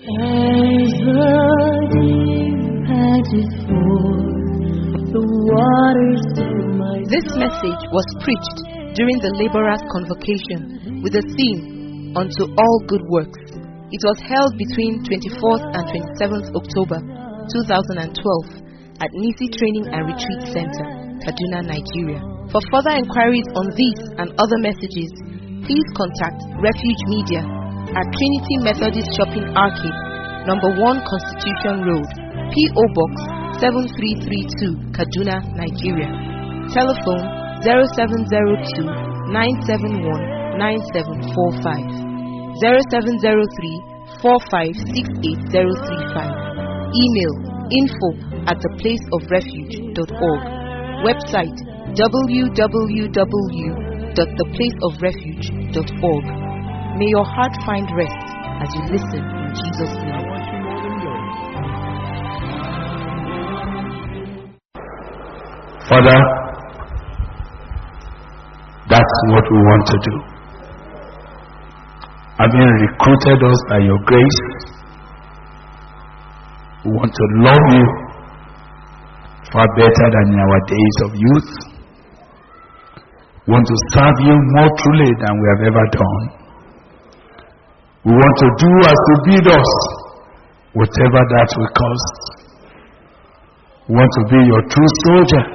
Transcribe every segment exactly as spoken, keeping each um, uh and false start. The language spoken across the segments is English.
As the deep panted for the waters of my soul. This message was preached during the Laborers' Convocation with the theme, Unto All Good Works. It was held between twenty-fourth and twenty-seventh October two thousand twelve at Nisi Training and Retreat Center, Kaduna, Nigeria. For further inquiries on these and other messages, please contact Refuge Media at Trinity Methodist Shopping Arcade, number one Constitution Road, P O Box seven three three two, Kaduna, Nigeria. Telephone zero seven zero two, nine seven one, nine seven four five, zero seven zero three, four five six eight zero three five. Email info at the place of refuge dot org. Website w w w dot the place of refuge dot org. May your heart find rest as you listen in Jesus' name. Father, that's what we want to do. Having recruited us by your grace, we want to love you far better than in our days of youth. We want to serve you more truly than we have ever done. We want to do as you bid us, whatever that will cost. We want to be your true soldier.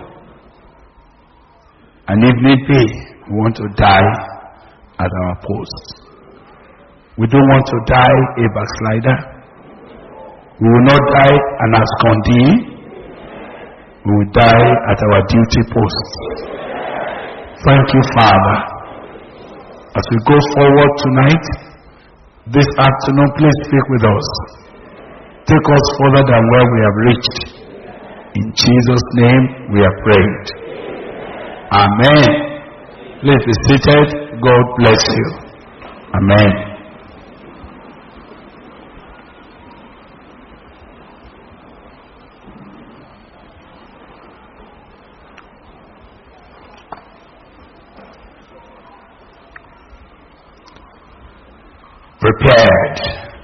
And if need be, we want to die at our post. We don't want to die a backslider. We will not die an abscondee. We will die at our duty post. Thank you, Father. As we go forward tonight, this afternoon, please speak with us. Take us further than where we have reached. In Jesus' name we have prayed. Amen. Please be seated. God bless you. Amen. Prepared.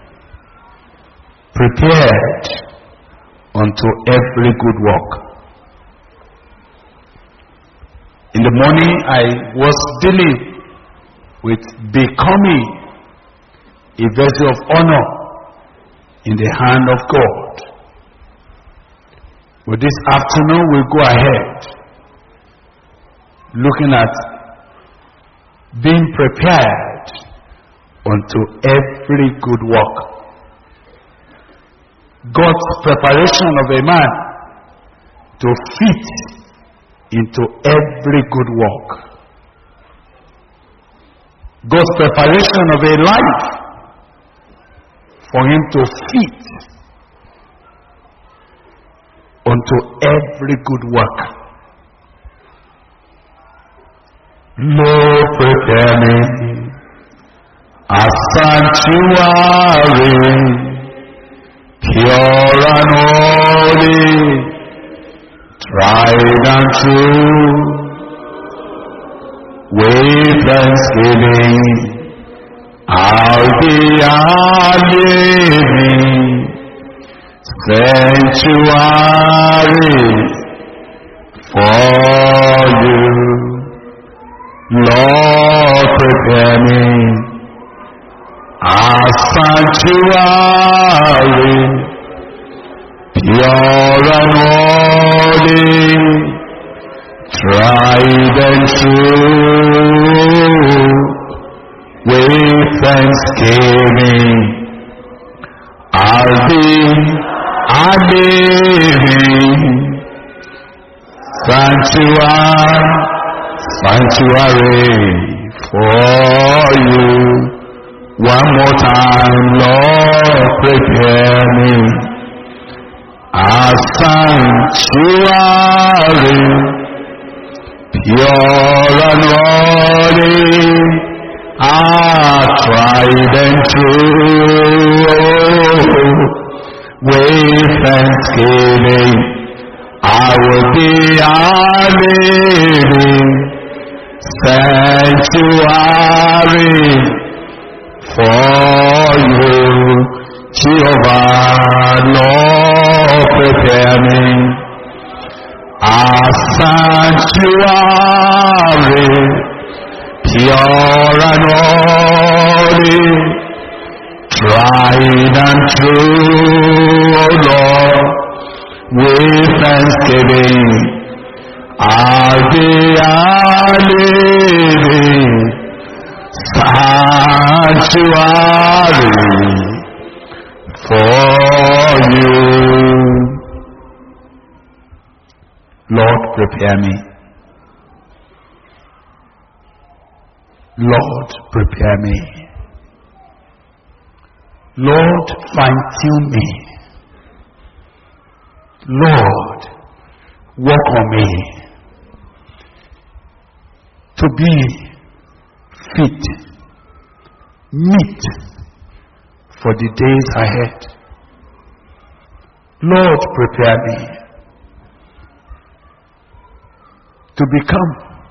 Prepared unto every good work. In the morning, I was dealing with becoming a vessel of honor in the hand of God. But this afternoon, we'll go ahead looking at being prepared unto every good work. God's preparation of a man to fit into every good work. God's preparation of a life for him to fit unto every good work. Lord, prepare me a sanctuary, pure and holy, tried and true, with thanksgiving, I'll be a living sanctuary for you. Lord, prepare me a sanctuary, pure and holy, tried and true, with thanksgiving, I'll be a living sanctuary, sanctuary for you. One more time, Lord, prepare me a sanctuary, pure and holy, a tried and true, with thanksgiving, I will be a living sanctuary for you. Jehovah, Lord, prepare me a sanctuary, pure and holy, tried and true, O Lord, with thanksgiving, I'll be a living sanctuary for you. Lord, prepare me. Lord, prepare me. Lord, fine-tune me. Lord, work on me to be fit, meet for the days ahead. Lord, prepare me to become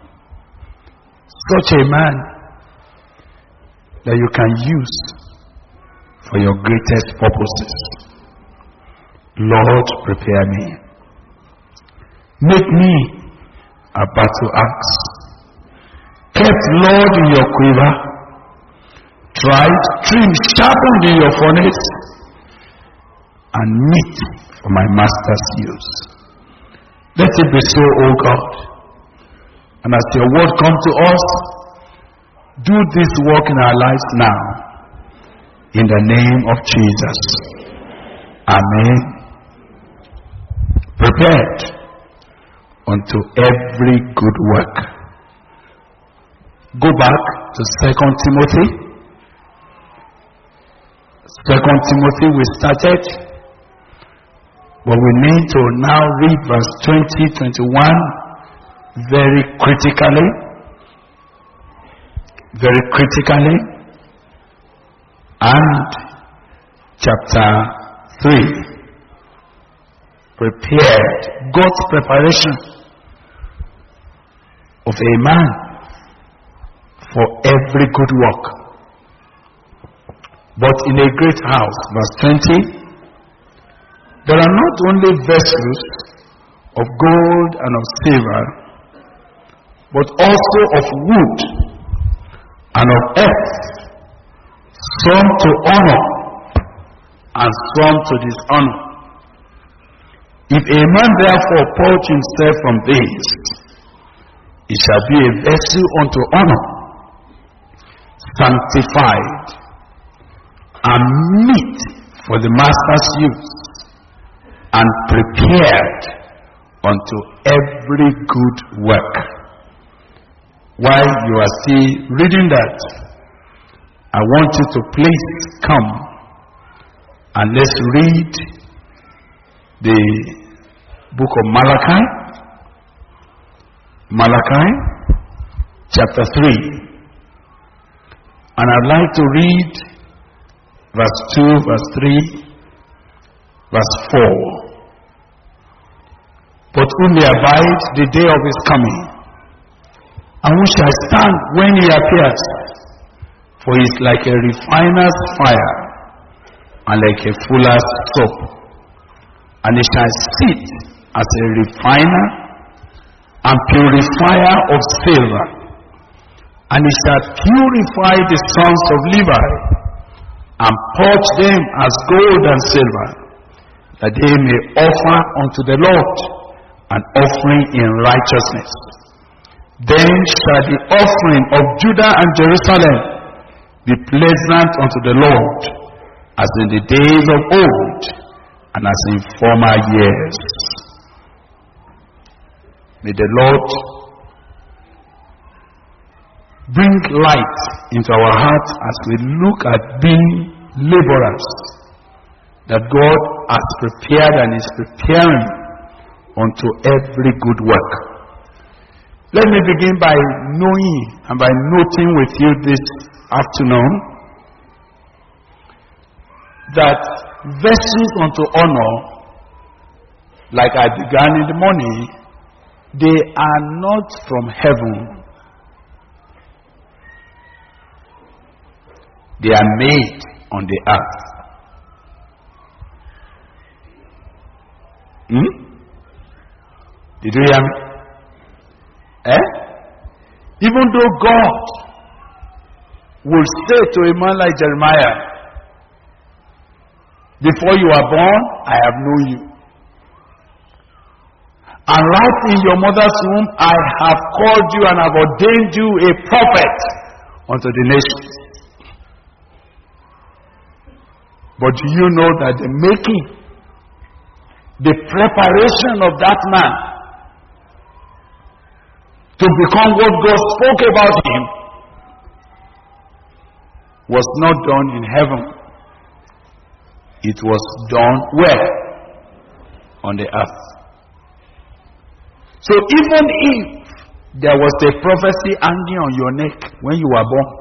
such a man that you can use for your greatest purposes. Lord, prepare me. Make me a battle axe, kept, Lord, in your quiver, tried, trimmed, sharpened in your furnace, and meat for my master's use. Let it be so, O God. And as your word comes to us, do this work in our lives now. In the name of Jesus. Amen. Prepared unto every good work. Go back to Second Timothy. Second Timothy we started, but we need to now read verse twenty, twenty-one very critically. Very critically. And chapter three. Prepared. God's preparation of a man for every good work. But in a great house, verse twenty, there are not only vessels of gold and of silver, but also of wood and of earth, some to honor and some to dishonor. If a man therefore purge himself from these, he shall be a vessel unto honor, sanctified, and meet for the master's use, and prepared unto every good work. While you are still reading that, I want you to please come and let's read the book of Malachi. Malachi chapter three. And I'd like to read verse two, verse three, verse four. But who may abide the day of his coming? And who shall stand when he appears? For he is like a refiner's fire, and like a fuller's soap. And he shall sit as a refiner and purifier of silver. And he shall purify the sons of Levi, and purge them as gold and silver, that they may offer unto the Lord an offering in righteousness. Then shall the offering of Judah and Jerusalem be pleasant unto the Lord, as in the days of old, and as in former years. May the Lord bring light into our hearts as we look at being laborers that God has prepared and is preparing unto every good work. Let me begin by knowing and by noting with you this afternoon that vessels unto honor, like I began in the morning, they are not from heaven. They are made on the earth. Hmm? Did you hear me? Eh? Even though God will say to a man like Jeremiah, before you are born, I have known you. And right in your mother's womb, I have called you and have ordained you a prophet unto the nations. But do you know that the making, the preparation of that man to become what God spoke about him was not done in heaven. It was done where? On the earth. So even if there was a prophecy hanging on your neck when you were born,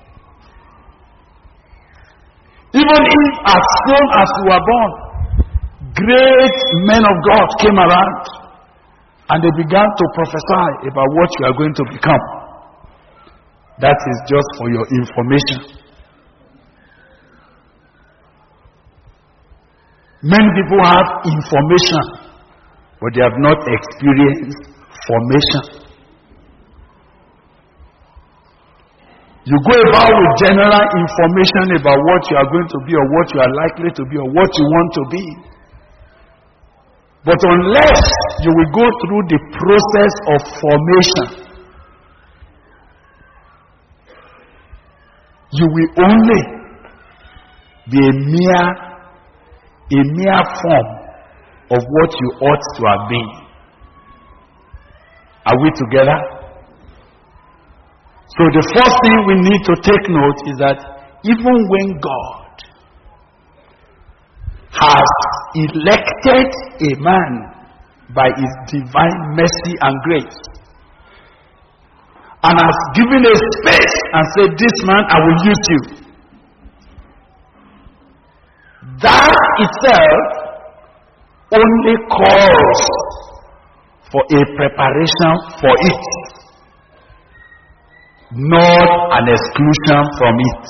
even if as soon as you were born, great men of God came around and they began to prophesy about what you are going to become, that is just for your information. Many people have information, but they have not experienced formation. You go about with general information about what you are going to be or what you are likely to be or what you want to be. But unless you will go through the process of formation, you will only be a mere, a mere form of what you ought to have been. Are we together? So the first thing we need to take note is that even when God has elected a man by his divine mercy and grace and has given a space and said, this man I will use you, that itself only calls for a preparation for it, not an exclusion from it.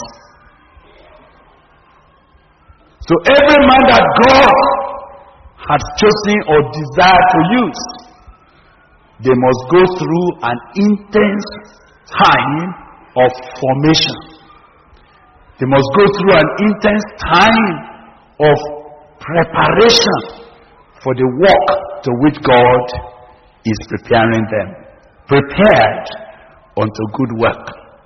So every man that God has chosen or desired to use, they must go through an intense time of formation. They must go through an intense time of preparation for the work to which God is preparing them. Prepared unto good work.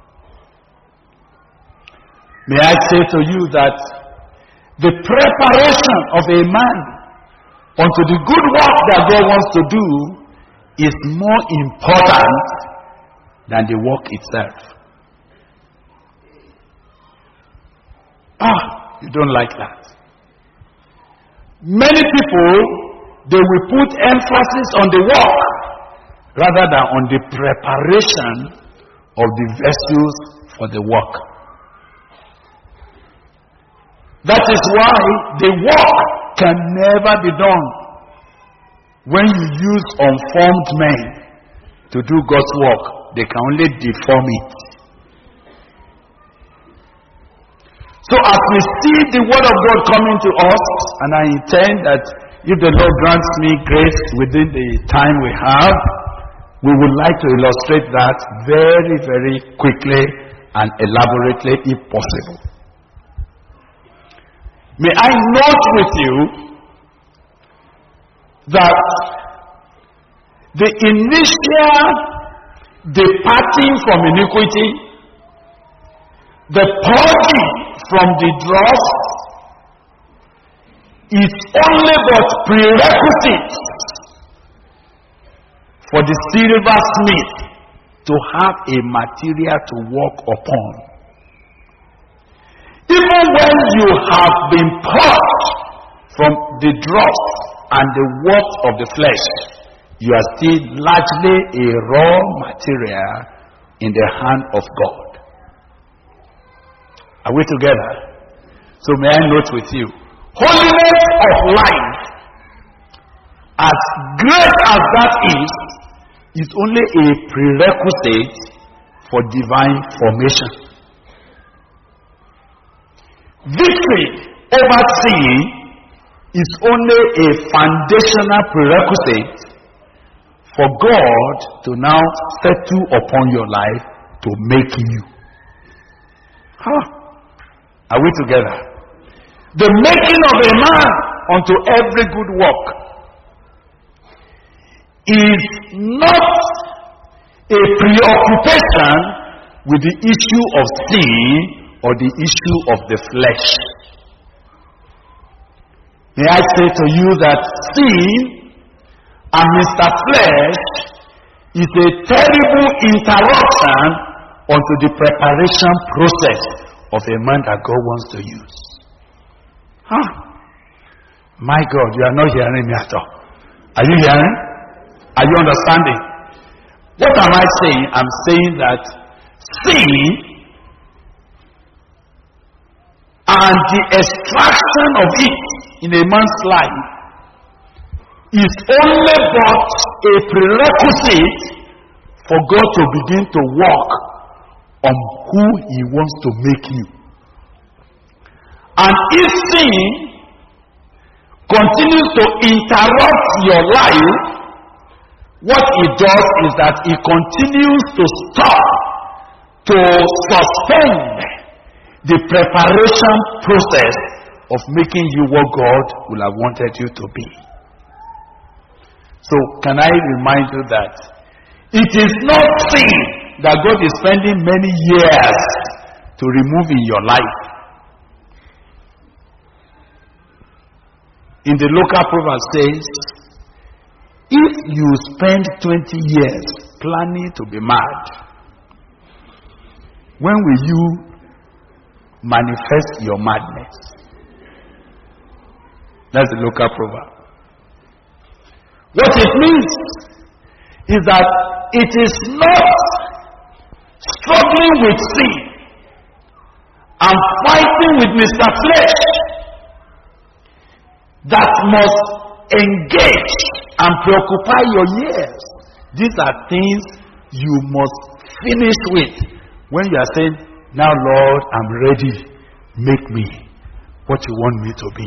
May I say to you that the preparation of a man unto the good work that God wants to do is more important than the work itself. Ah, you don't like that. Many people, they will put emphasis on the work rather than on the preparation of the vessels for the work. That is why the work can never be done when you use unformed men to do God's work. They can only deform it. So as we see the word of God coming to us, and I intend that if the Lord grants me grace within the time we have, we would like to illustrate that very, very quickly and elaborately if possible. May I note with you that the initial departing from iniquity, the purging from the dross, is only but prerequisite for the silversmith to have a material to work upon. Even when you have been purged from the dross and the works of the flesh, you are still largely a raw material in the hand of God. Are we together? So may I note with you, holiness of life, as great as that is, is only a prerequisite for divine formation. Victory over sin is only a foundational prerequisite for God to now settle upon your life to make you. Huh? Are we together? The making of a man unto every good work is not a preoccupation with the issue of sin or the issue of the flesh. May I say to you that sin and Mister Flesh is a terrible interruption unto the preparation process of a man that God wants to use. Huh? My God, you are not hearing me at all. Are you hearing? Are you understanding? What am I saying? I'm saying that sin and the extraction of it in a man's life is only but a prerequisite for God to begin to work on who He wants to make you. And if sin continues to interrupt your life, what it does is that it continues to stop, to suspend the preparation process of making you what God will have wanted you to be. So, can I remind you that it is not sin that God is spending many years to remove in your life. In the local proverb says, if you spend twenty years planning to be mad, when will you manifest your madness? That's the local proverb. What it means is that it is not struggling with sin and fighting with Mister Flesh that must engage and preoccupy your years. These are things you must finish with when you are saying, now Lord, I'm ready. Make me what you want me to be.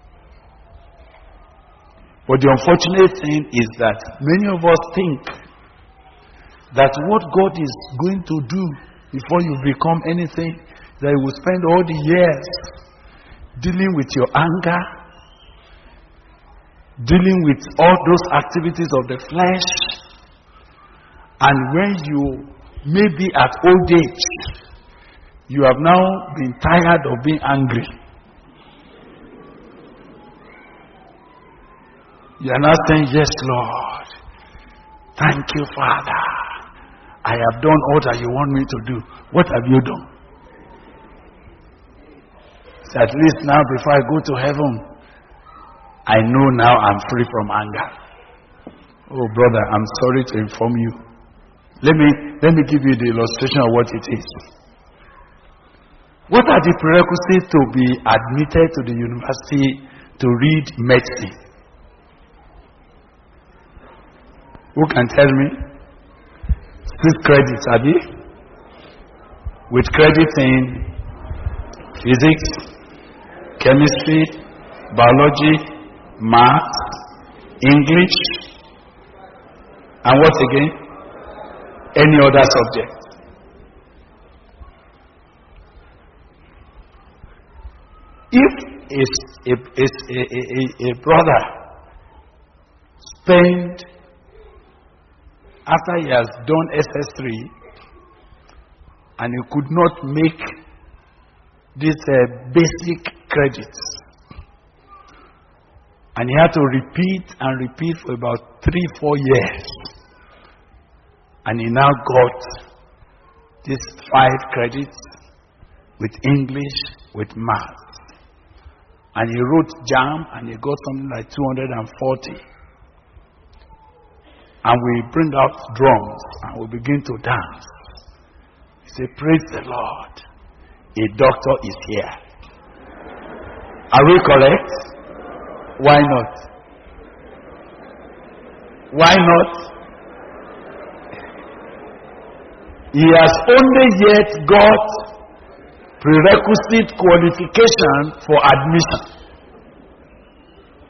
But the unfortunate thing is that many of us think that what God is going to do before you become anything, that He will spend all the years dealing with your anger, dealing with all those activities of the flesh, and when you may be at old age, you have now been tired of being angry. You are now saying, yes, Lord. Thank you, Father. I have done all that you want me to do. What have you done? So at least now before I go to heaven, I know now I'm free from anger. Oh, brother, I'm sorry to inform you. Let me, let me give you the illustration of what it is. What are the prerequisites to be admitted to the university to read medicine? Who can tell me? Six credits, Abi? With credit in physics, chemistry, biology, math, English, and what again? Any other subject. If a, a, a, a, a brother spend after he has done S S three and he could not make these uh, basic credits, and he had to repeat and repeat for about three, four years, and he now got these five credits with English, with math, and he wrote JAM and he got something like two hundred forty. And we bring out drums and we begin to dance. We say, praise the Lord. A doctor is here. Are we correct? Why not? Why not? He has only yet got prerequisite qualification for admission.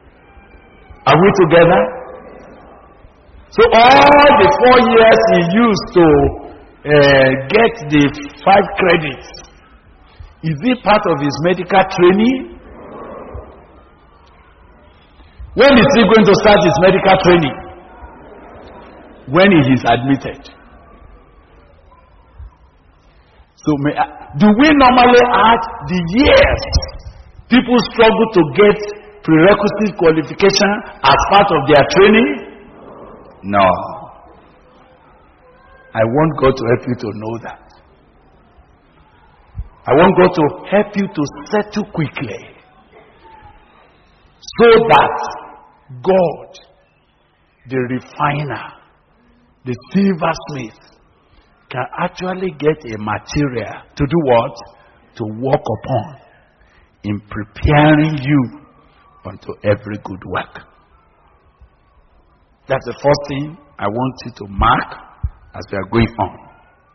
Are we together? So all the four years he used to uh, get the five credits, is it part of his medical training? When is he going to start his medical training? When he is admitted. So may I, do we normally add the years people struggle to get prerequisite qualification as part of their training? No. I want God to help you to know that. I want God to help you to settle quickly, so that God, the refiner, the silversmith, can actually get a material to do what? To work upon in preparing you unto every good work. That's the first thing I want you to mark as we are going on.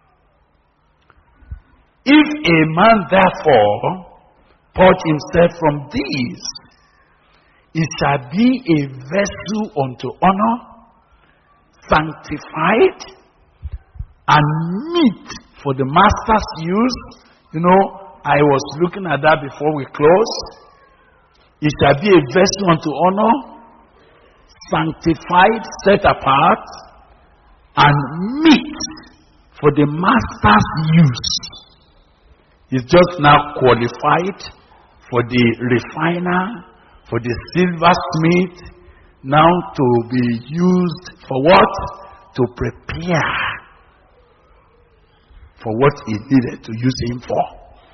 If a man therefore purge himself from these, he shall be a vessel unto honor, sanctified, and meet for the master's use. You know, I was looking at that before we close. He shall be a vessel unto honor, sanctified, set apart, and meet for the master's use. He's just now qualified for the refiner, for the silversmith, now to be used for what? To prepare for what he needed to use him for.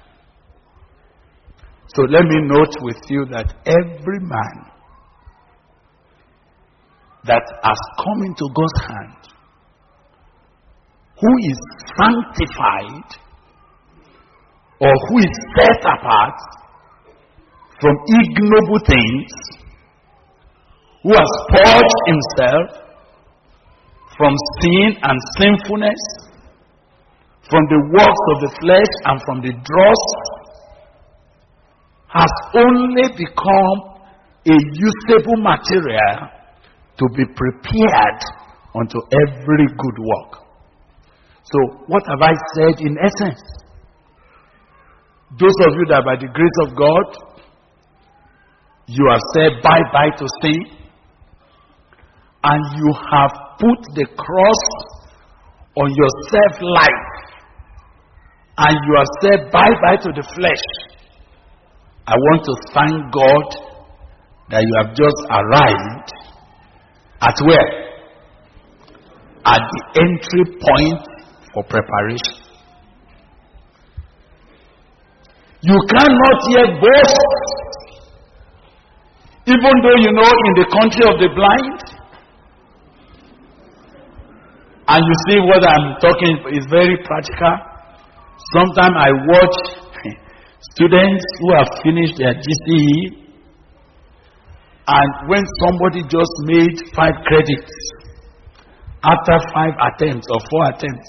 So let me note with you that every man that has come into God's hand, who is sanctified or who is set apart from ignoble things, who has purged himself from sin and sinfulness, from the works of the flesh and from the dross, has only become a usable material to be prepared unto every good work. So, what have I said in essence? Those of you that by the grace of God, you have said bye-bye to sin, and you have put the cross on your self-life, and you have said bye-bye to the flesh, I want to thank God that you have just arrived at where? At the entry point for preparation. You cannot yet boast, even though you know in the country of the blind. And you see what I'm talking is very practical. Sometimes I watch students who have finished their G C E, and when somebody just made five credits after five attempts or four attempts,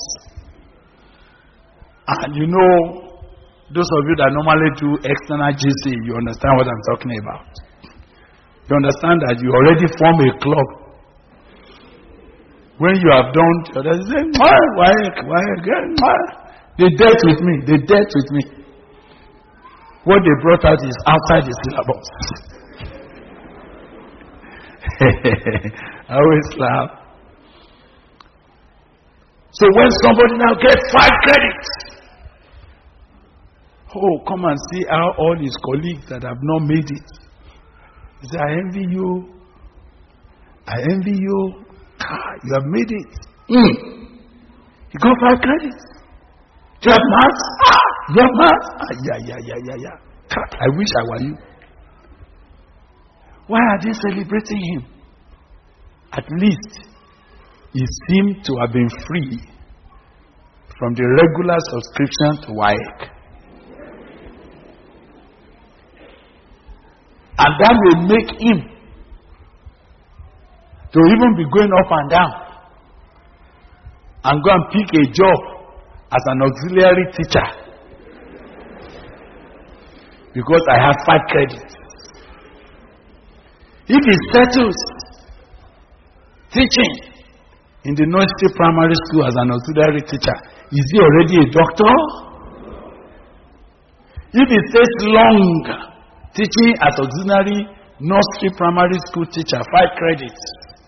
and you know, those of you that normally do external G C E, you understand what I'm talking about. You understand that you already form a club. When you have done, they say, why, why, why again? Why? They dealt with me. They dealt with me. What they brought out is outside the syllabus. I always laugh. So when somebody now gets five credits, oh, come and see how all his colleagues that have not made it. He said, I envy you. I envy you. Ah, you have made it. Mm. You got five credits. Do you have maths? Ah, you have maths? Ah, yeah, yeah, yeah, yeah, yeah. I wish I were you. Why are they celebrating him? At least he seemed to have been free from the regular subscription to W A E C. And that will make him to even be going up and down and go and pick a job as an auxiliary teacher because I have five credits. If he settles teaching in the nursery primary school as an auxiliary teacher, is he already a doctor? If it takes long teaching as auxiliary nursery primary school teacher, five credits,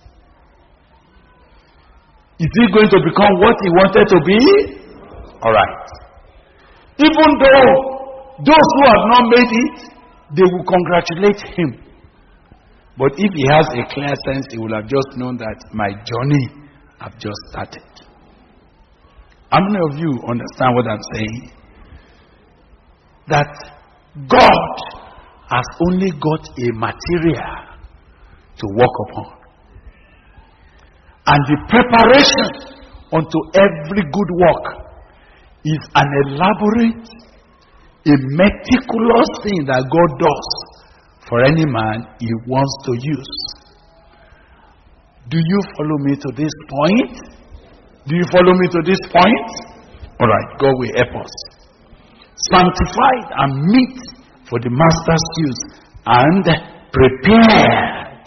is he going to become what he wanted to be? Alright. Even though those who have not made it, they will congratulate him. But if he has a clear sense, he will have just known that my journey have just started. How many of you understand what I'm saying? That God has only got a material to work upon. And the preparation unto every good work is an elaborate, a meticulous thing that God does for any man he wants to use. Do you follow me to this point? Do you follow me to this point? Alright, God will help us. Sanctified and meet for the master's use, and prepared.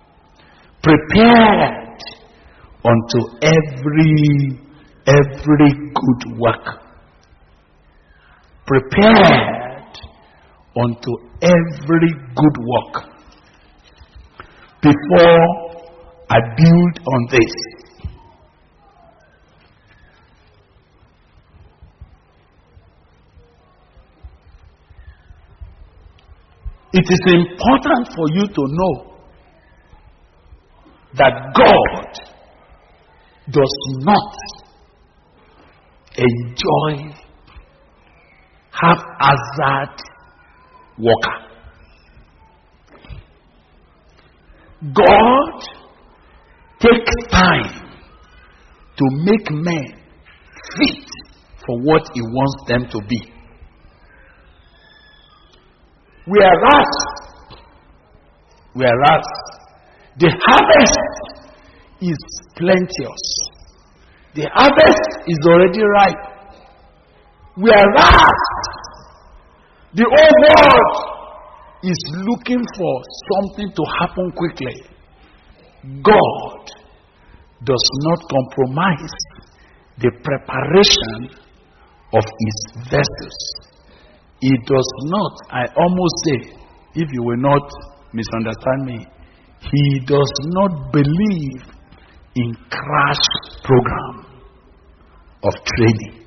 Prepared unto every, every good work. Prepared unto every good work. Before I build on this, it is important for you to know that God does not enjoy haphazard worker. God takes time to make men fit for what he wants them to be. Whereas, whereas the harvest is plenteous. The harvest is already ripe. Whereas the whole world is looking for something to happen quickly. God does not compromise the preparation of his vessels. He does not, I almost say, if you will not misunderstand me, he does not believe in crash program of training.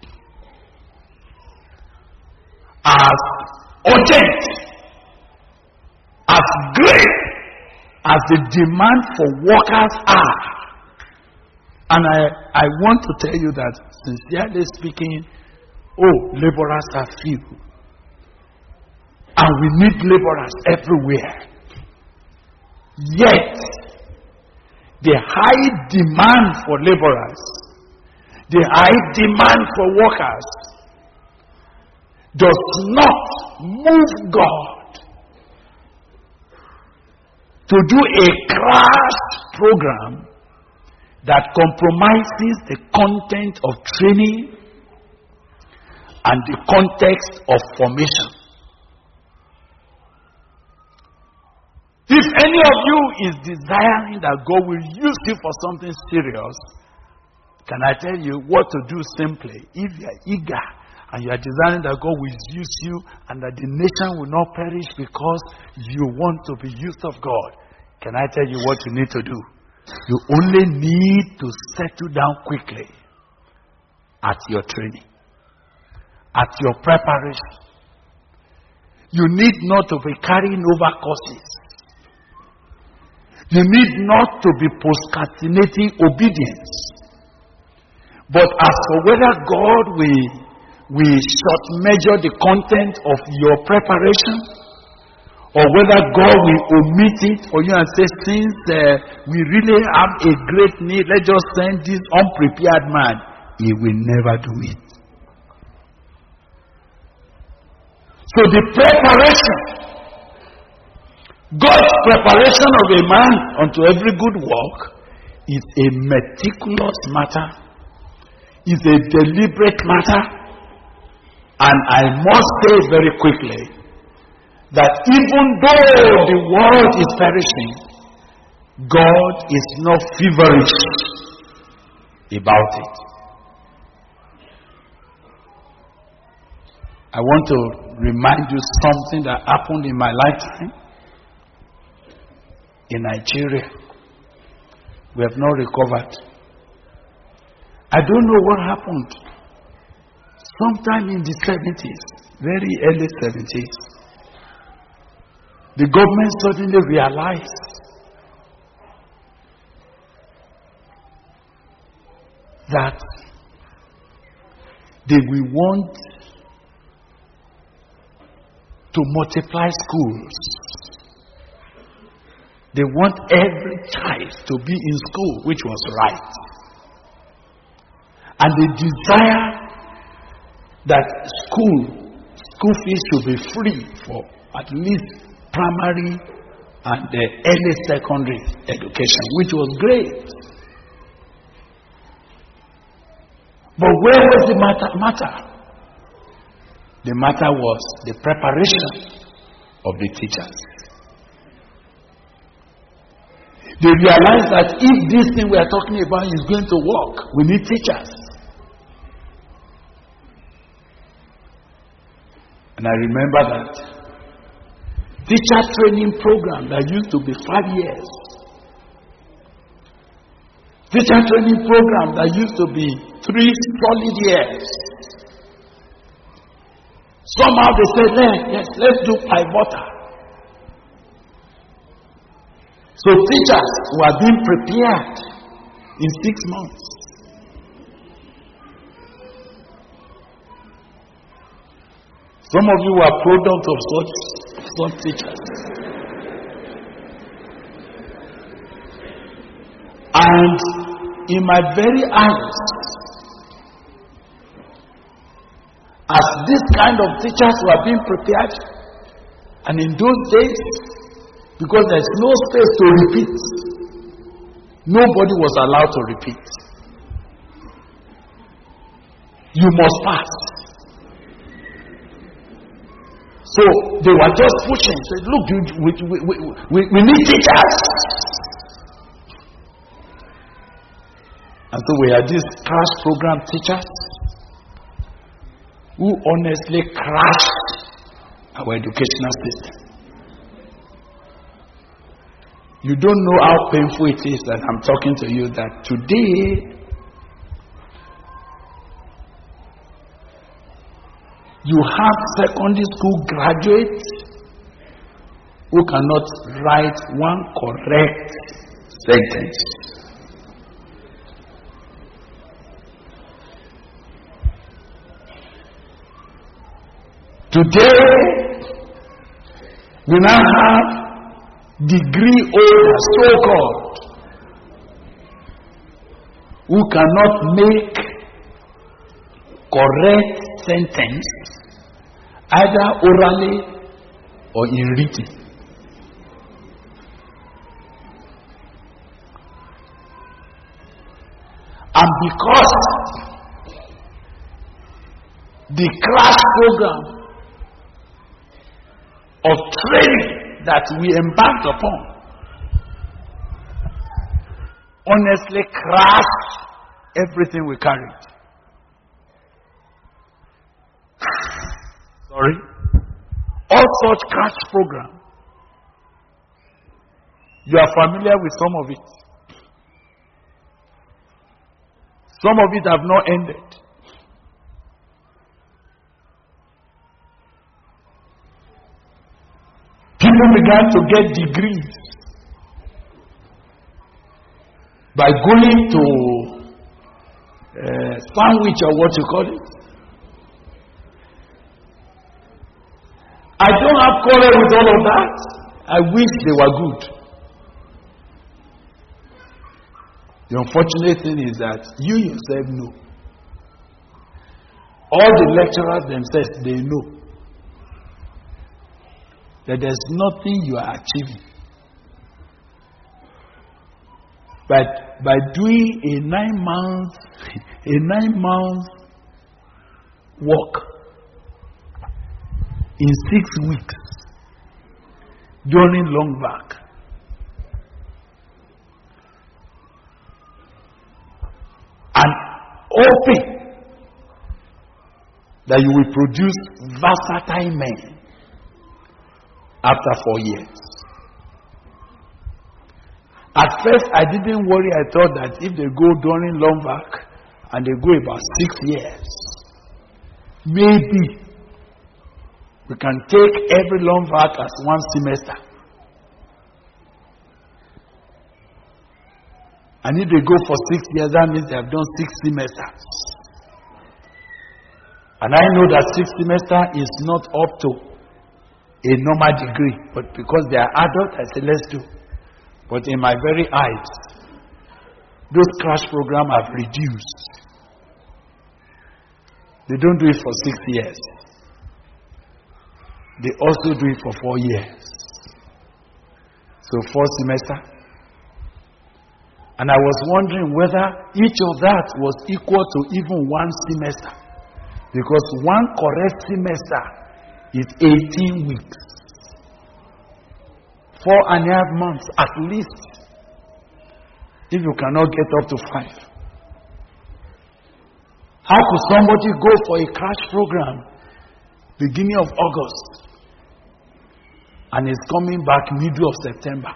As urgent, as great as the demand for workers are, and I, I want to tell you that, sincerely speaking, oh, laborers are few. And we need laborers everywhere. Yet, the high demand for laborers, the high demand for workers, does not move God to do a crash program that compromises the content of training and the context of formation. If any of you is desiring that God will use you for something serious, can I tell you what to do simply? If you are eager and you are desiring that God will use you and that the nation will not perish because you want to be used of God, can I tell you what you need to do? You only need to settle down quickly at your training, at your preparation. You need not to be carrying over courses. You need not to be procrastinating obedience. But as for whether God will, will short measure the content of your preparation, or whether God will omit it for you and say, since uh, we really have a great need, let's just send this unprepared man, he will never do it. So the preparation, God's preparation of a man unto every good work, is a meticulous matter, is a deliberate matter, and I must say very quickly that even though the world is perishing, God is not feverish about it. I want to remind you something that happened in my lifetime in Nigeria. We have not recovered. I don't know what happened. Sometime in the seventies, very early seventies, the government suddenly realized that they will want to multiply schools. They want every child to be in school, which was right. And they desire that school, school fees should be free for at least primary and the early secondary education, which was great. But where was the matter? matter? The matter was the preparation of the teachers. They realized that if this thing we are talking about is going to work, we need teachers. And I remember that teacher training program that used to be five years. Teacher training program that used to be three solid years. Somehow they said, yes, let's do pivotal. So teachers were being prepared in six months. Some of you are product of such, such teachers. And in my very eyes, as this kind of teachers were being prepared, and in those days, because there's no space to repeat, nobody was allowed to repeat. You must pass. So they were just pushing, said, look, you, we, we, we, we need teachers. And so we had these crash program teachers who honestly crashed our educational system. You don't know how painful it is that I'm talking to you that today you have secondary school graduates who cannot write one correct sentence. Today, we now have degree holders, so-called, who cannot make correct sentence either orally or in written. And because the crash program of training that we embarked upon honestly crashed everything we carried. Sorry? All such crash program. You are familiar with some of it. Some of it have not ended. People began to get degrees by going to uh, sandwich or what you call it. I don't have quarrel with all of that. I wish they were good. The unfortunate thing is that you yourself know. All the lecturers themselves, they know that there's nothing you are achieving. But by doing a nine month, a nine month work in six weeks during long back, and hoping that you will produce versatile men after four years. At first, I didn't worry. I thought that if they go during long vac and they go about six years, maybe we can take every long vac as one semester. And if they go for six years, that means they have done six semesters. And I know that six semester is not up to a normal degree, but because they are adult, I said, let's do. But in my very eyes, those crash programs have reduced. They don't do it for six years. They also do it for four years. So four semester. And I was wondering whether each of that was equal to even one semester. Because one correct semester is eighteen weeks. Four and a half months at least. If you cannot get up to five. How could somebody go for a crash program beginning of August and is coming back middle of September?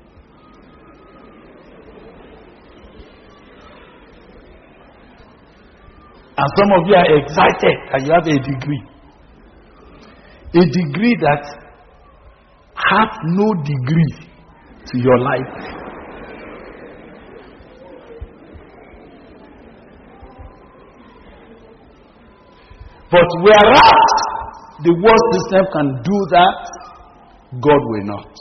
And some of you are excited that you have a degree. A degree that has no degree to your life. But whereas the world system can do that, God will not.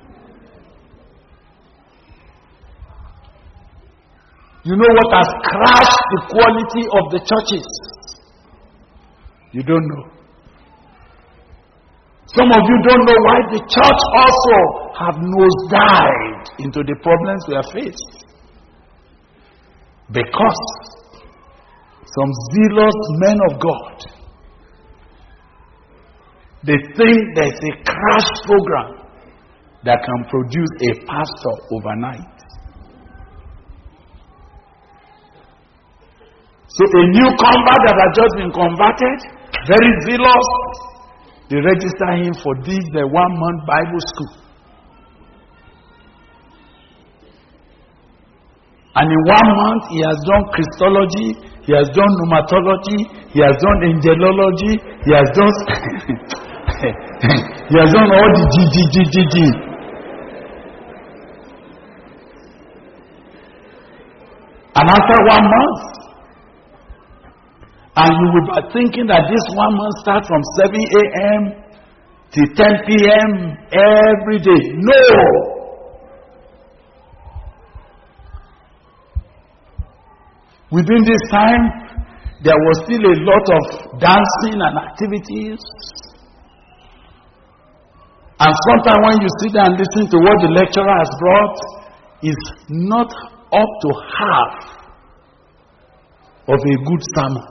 You know what has crashed the quality of the churches? You don't know. Some of you don't know why the church also have nosedived into the problems we have faced. Because some zealous men of God, they think there's a crash program that can produce a pastor overnight. So a new convert that has just been converted, very zealous, they register him for this, the one month Bible school. And in one month, he has done Christology, he has done pneumatology, he has done angelology, he has done he has done all the G G G G G. And after one month, and you will be thinking that this one month starts from seven a.m. to ten p.m. every day. No! Within this time, there was still a lot of dancing and activities. And sometimes when you sit there and listen to what the lecturer has brought, it's not up to half of a good sermon.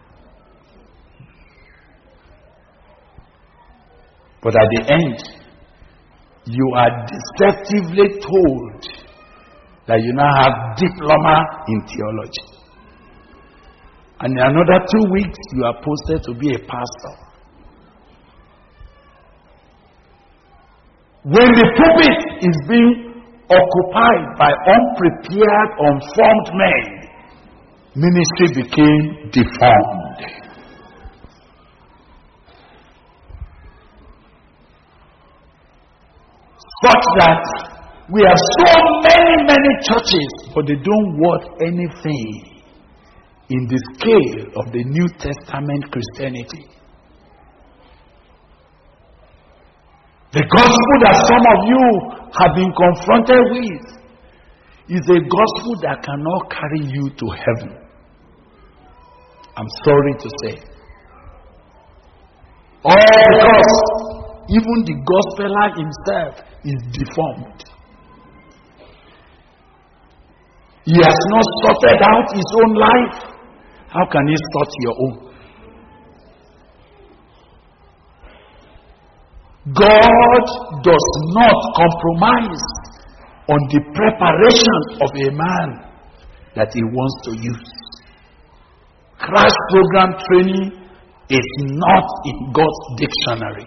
But at the end, you are deceptively told that you now have diploma in theology. And in another two weeks, you are posted to be a pastor. When the pulpit is being occupied by unprepared, unformed men, ministry became deformed. Such that we have so many, many churches, but they don't worth anything in the scale of the New Testament Christianity. The gospel that some of you have been confronted with is a gospel that cannot carry you to heaven. I'm sorry to say. All because even the gospeler himself is deformed. He has not sorted out his own life. How can he sort your own? God does not compromise on the preparation of a man that he wants to use. crash program training is not in God's dictionary.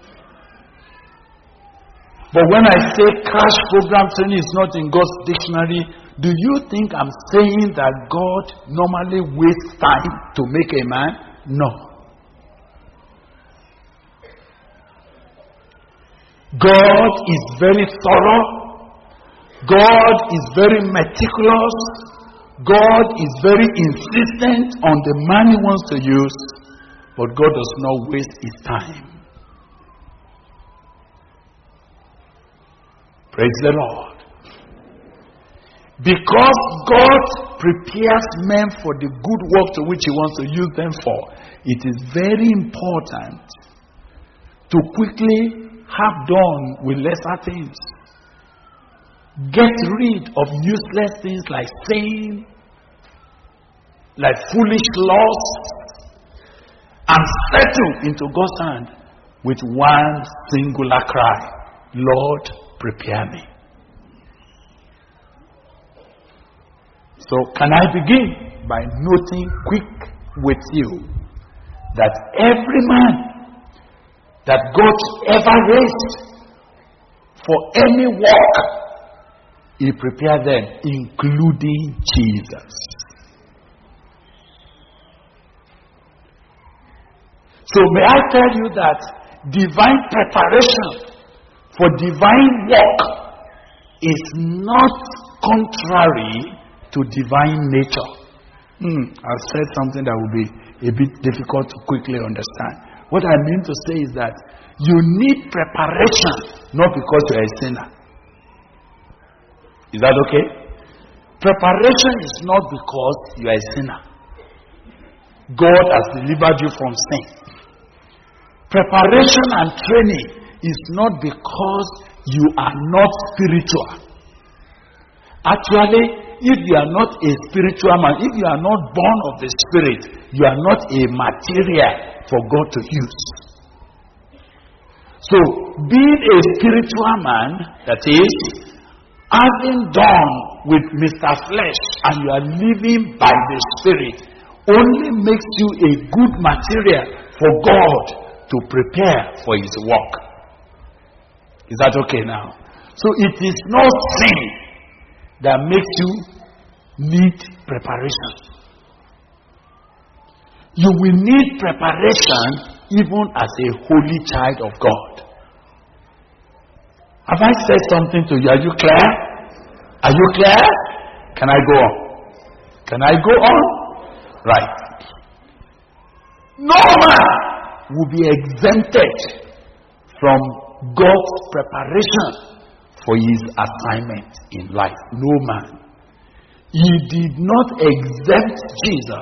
But when I say crash program training is not in God's dictionary, do you think I'm saying that God normally wastes time to make a man? No. God is very thorough. God is very meticulous. God is very insistent on the man he wants to use, but God does not waste his time. Praise the Lord. Because God prepares men for the good work to which he wants to use them for, it is very important to quickly have done with lesser things. Get rid of useless things like sin, like foolish lusts, and settle into God's hand with one singular cry: Lord, prepare me. So can I begin by noting quick with you that every man that God ever raised for any work, he prepared them, including Jesus. So may I tell you that divine preparation for divine work is not contrary to divine nature. Hmm, I've said something that will be a bit difficult to quickly understand. What I mean to say is that you need preparation not because you are a sinner. Is that okay? Preparation is not because you are a sinner. God has delivered you from sin. Preparation and training is not because you are not spiritual. Actually, if you are not a spiritual man, if you are not born of the Spirit, you are not a material for God to use. So, being a spiritual man, that is, having done with Mister Flesh and you are living by the Spirit, only makes you a good material for God to prepare for his work. Is that okay now? So it is not sin that makes you need preparation. You will need preparation even as a holy child of God. Have I said something to you? Are you clear? Are you clear? Can I go on? Can I go on? Right. No man will be exempted from God's preparation for his assignment in life. No man. He did not exempt Jesus.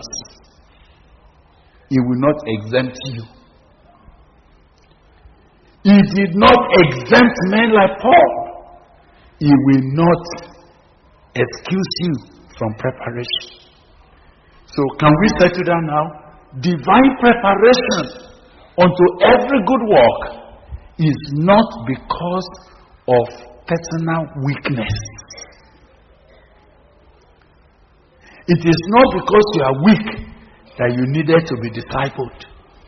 He will not exempt you. He did not exempt men like Paul. He will not excuse you from preparation. So can we settle down now? Divine preparation unto every good work is not because of personal weakness. It is not because you are weak that you needed to be discipled.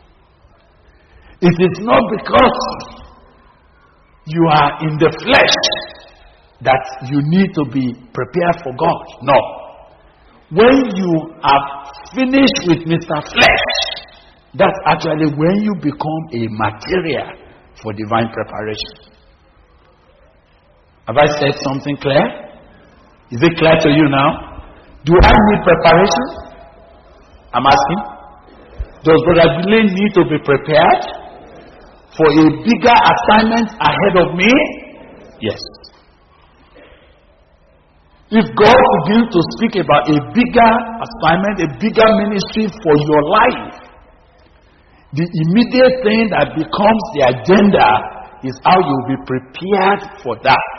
It is not because you are in the flesh that you need to be prepared for God. No. When you have finished with Mister Flesh, that's actually when you become a material for divine preparation. Have I said something clear? Is it clear to you now? Do I need preparation? I'm asking. Does Brother Billy need to be prepared for a bigger assignment ahead of me? Yes. If God begins to speak about a bigger assignment, a bigger ministry for your life, the immediate thing that becomes the agenda is how you'll be prepared for that.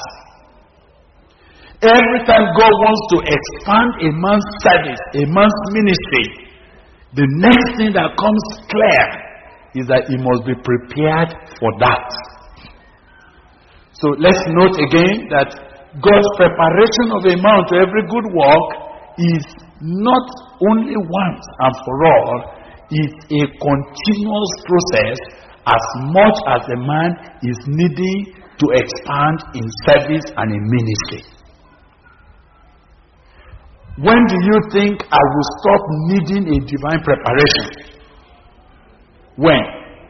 Every time God wants to expand a man's service, a man's ministry, the next thing that comes clear is that he must be prepared for that. So let's note again that God's preparation of a man to every good work is not only once and for all. It's a continuous process as much as a man is needing to expand in service and in ministry. When do you think I will stop needing a divine preparation? When?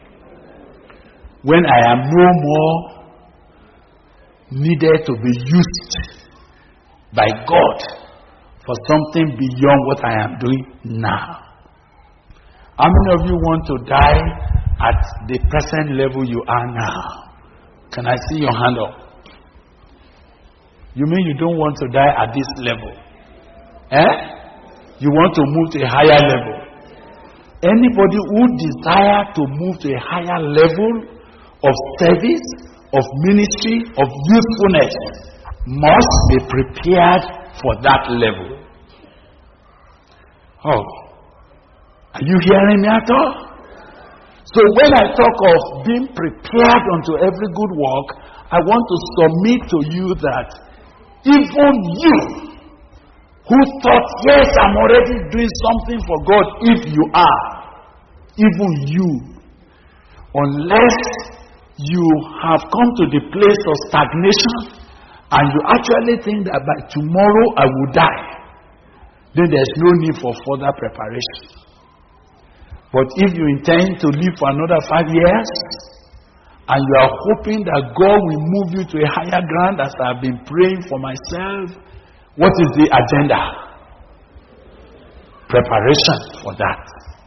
When I am no more needed to be used by God for something beyond what I am doing now. How many of you want to die at the present level you are now? Can I see your hand up? You mean you don't want to die at this level? Eh? You want to move to a higher level? Anybody who desires to move to a higher level of service, of ministry, of usefulness must be prepared for that level. Oh, are you hearing me at all? So when I talk of being prepared unto every good work, I want to submit to you that even you who thought, yes, I'm already doing something for God, if you are, even you, unless you have come to the place of stagnation and you actually think that by tomorrow I will die, then there's no need for further preparation. But if you intend to live for another five years and you are hoping that God will move you to a higher ground, as I've been praying for myself, what is the agenda? Preparation for that.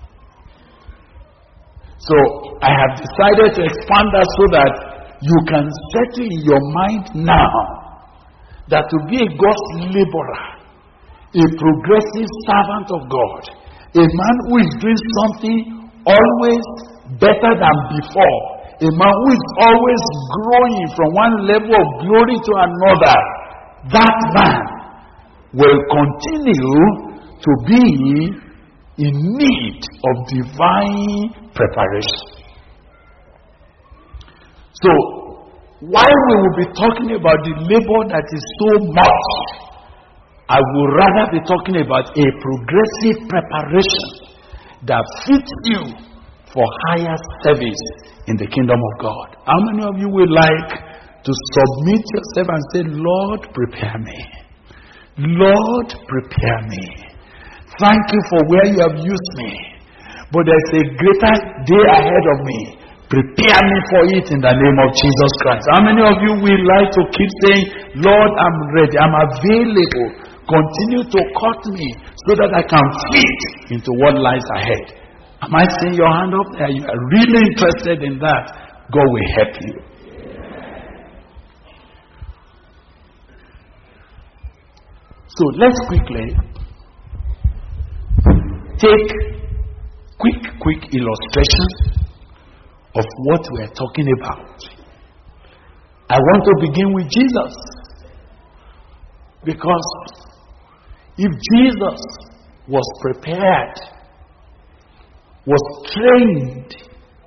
So I have decided to expand that so that you can settle in your mind now that to be a God's laborer, a progressive servant of God, a man who is doing something always better than before, a man who is always growing from one level of glory to another, that man will continue to be in need of divine preparation. So, while we will be talking about the labor that is so much, I would rather be talking about a progressive preparation that fits you for higher service in the kingdom of God. How many of you would like to submit yourself and say, Lord, prepare me. Lord, prepare me. Thank you for where you have used me. But there's a greater day ahead of me. Prepare me for it in the name of Jesus Christ. How many of you will like to keep saying, Lord, I'm ready, I'm available. Continue to cut me so that I can fit into what lies ahead. Am I seeing your hand up there? You are really interested in that. God will help you. So let's quickly take quick, quick illustration of what we are talking about. I want to begin with Jesus. Because if Jesus was prepared, was trained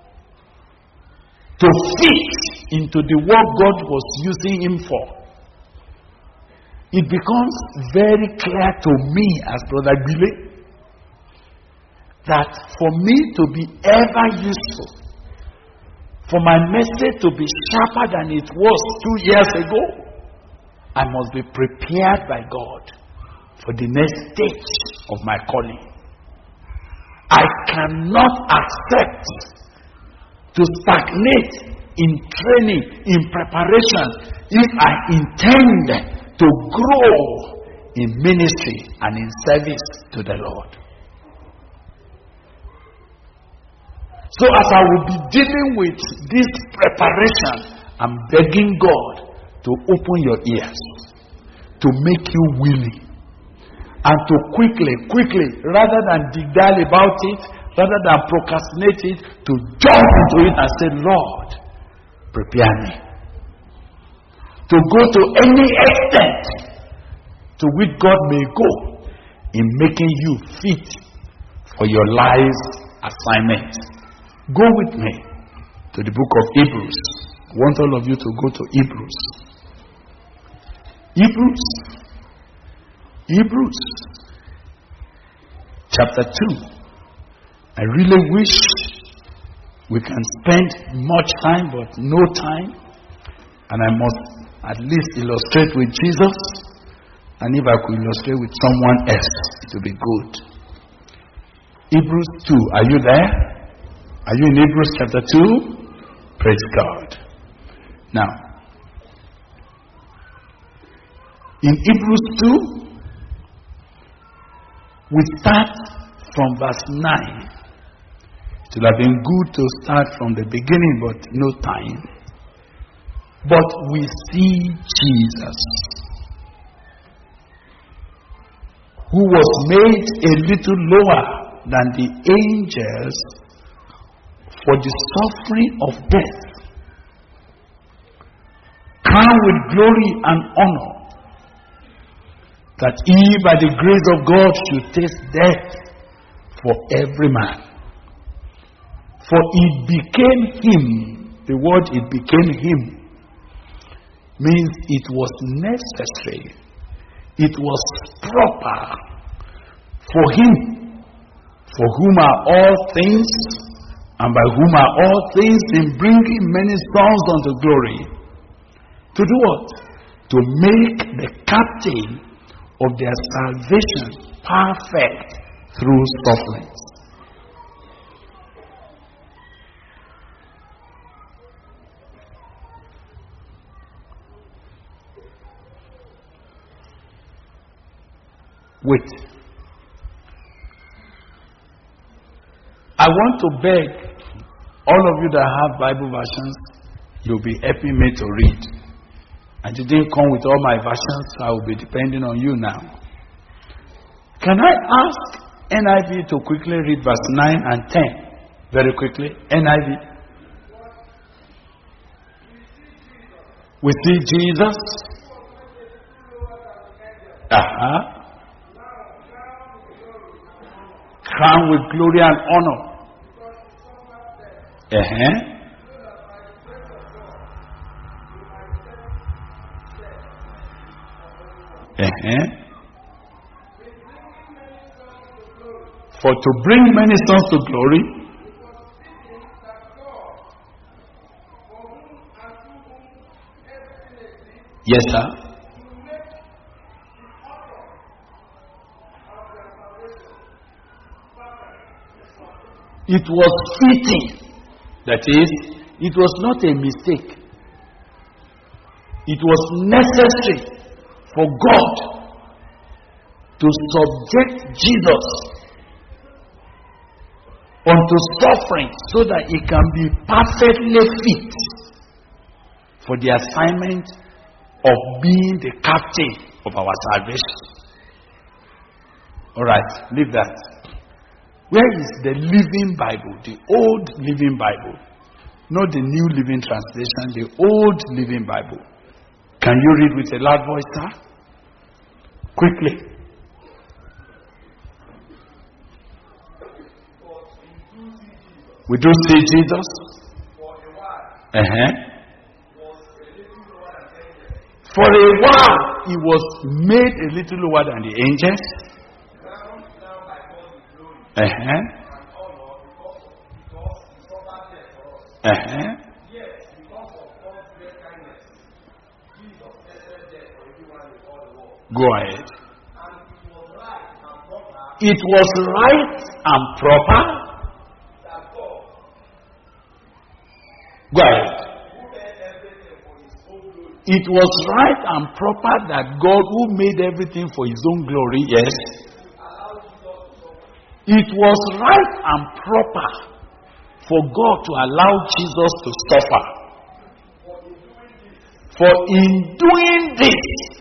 to fit into the work God was using him for, it becomes very clear to me as Brother Gwile that for me to be ever useful, for my message to be sharper than it was two years ago, I must be prepared by God for the next stage of my calling. I cannot accept to stagnate in training, in preparation, if I intend to grow in ministry and in service to the Lord. So as I will be dealing with this preparation, I'm begging God to open your ears, to make you willing, and to quickly, quickly, rather than dig-dal about it, rather than procrastinate it, to jump into it and say, Lord, prepare me. To go to any extent to which God may go in making you fit for your life's assignment. Go with me to the book of Hebrews. I want all of you to go to Hebrews. Hebrews. Hebrews. chapter two. I really wish we can spend much time, but no time. And I must at least illustrate with Jesus. And if I could illustrate with someone else, it would be good. Hebrews two. Are you there? Are you in Hebrews chapter two? Praise God. Now, in Hebrews two, we start from verse nine. It would have been good to start from the beginning, but no time. But we see Jesus, who was made a little lower than the angels for the suffering of death, crowned with glory and honor, that he by the grace of God should taste death for every man. For it became him, the word it became him, means it was necessary, it was proper for him, for whom are all things, and by whom are all things, in bringing many sons unto glory. To do what? To make the captain of their salvation perfect through sufferings. Wait. I want to beg all of you that have Bible versions, you'll be helping me to read. I didn't come with all my versions, so I will be depending on you now. Can I ask N I V to quickly read verse nine and ten? Very quickly. N I V. We see Jesus. Uh-huh. Crowned with glory and honor. Uh-huh. Uh-huh. For to bring many sons to glory. Yes, sir. It was fitting. That is, it was not a mistake. It was necessary for God to subject Jesus unto suffering so that he can be perfectly fit for the assignment of being the captain of our salvation. All right, leave that. Where is the Living Bible? The old Living Bible. Not the New Living Translation, the old Living Bible. Can you read with a loud voice, sir? Quickly. We do see Jesus. Uh-huh. For a while, he was made a little lower than the angels. Uh-huh. Uh-huh. Go ahead. It was right and proper. Go ahead. It was right and proper that God, who made everything for his own glory, yes. It was right and proper for God to allow Jesus to suffer. For in doing this,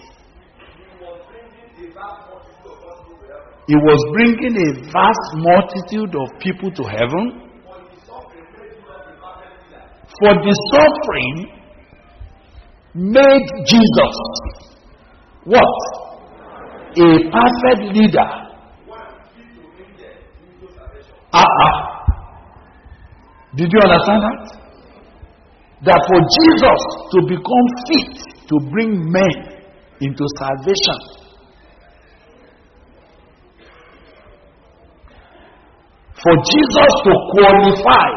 he was bringing a vast multitude of people to heaven. For the suffering made Jesus what? A perfect leader. Uh-uh. Did you understand that? That for Jesus to become fit to bring men into salvation, For Jesus to qualify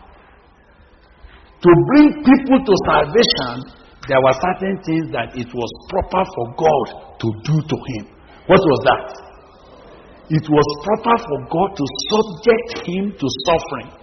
to bring people to salvation, there were certain things that it was proper for God to do to him. What was that? It was proper for God to subject him to suffering,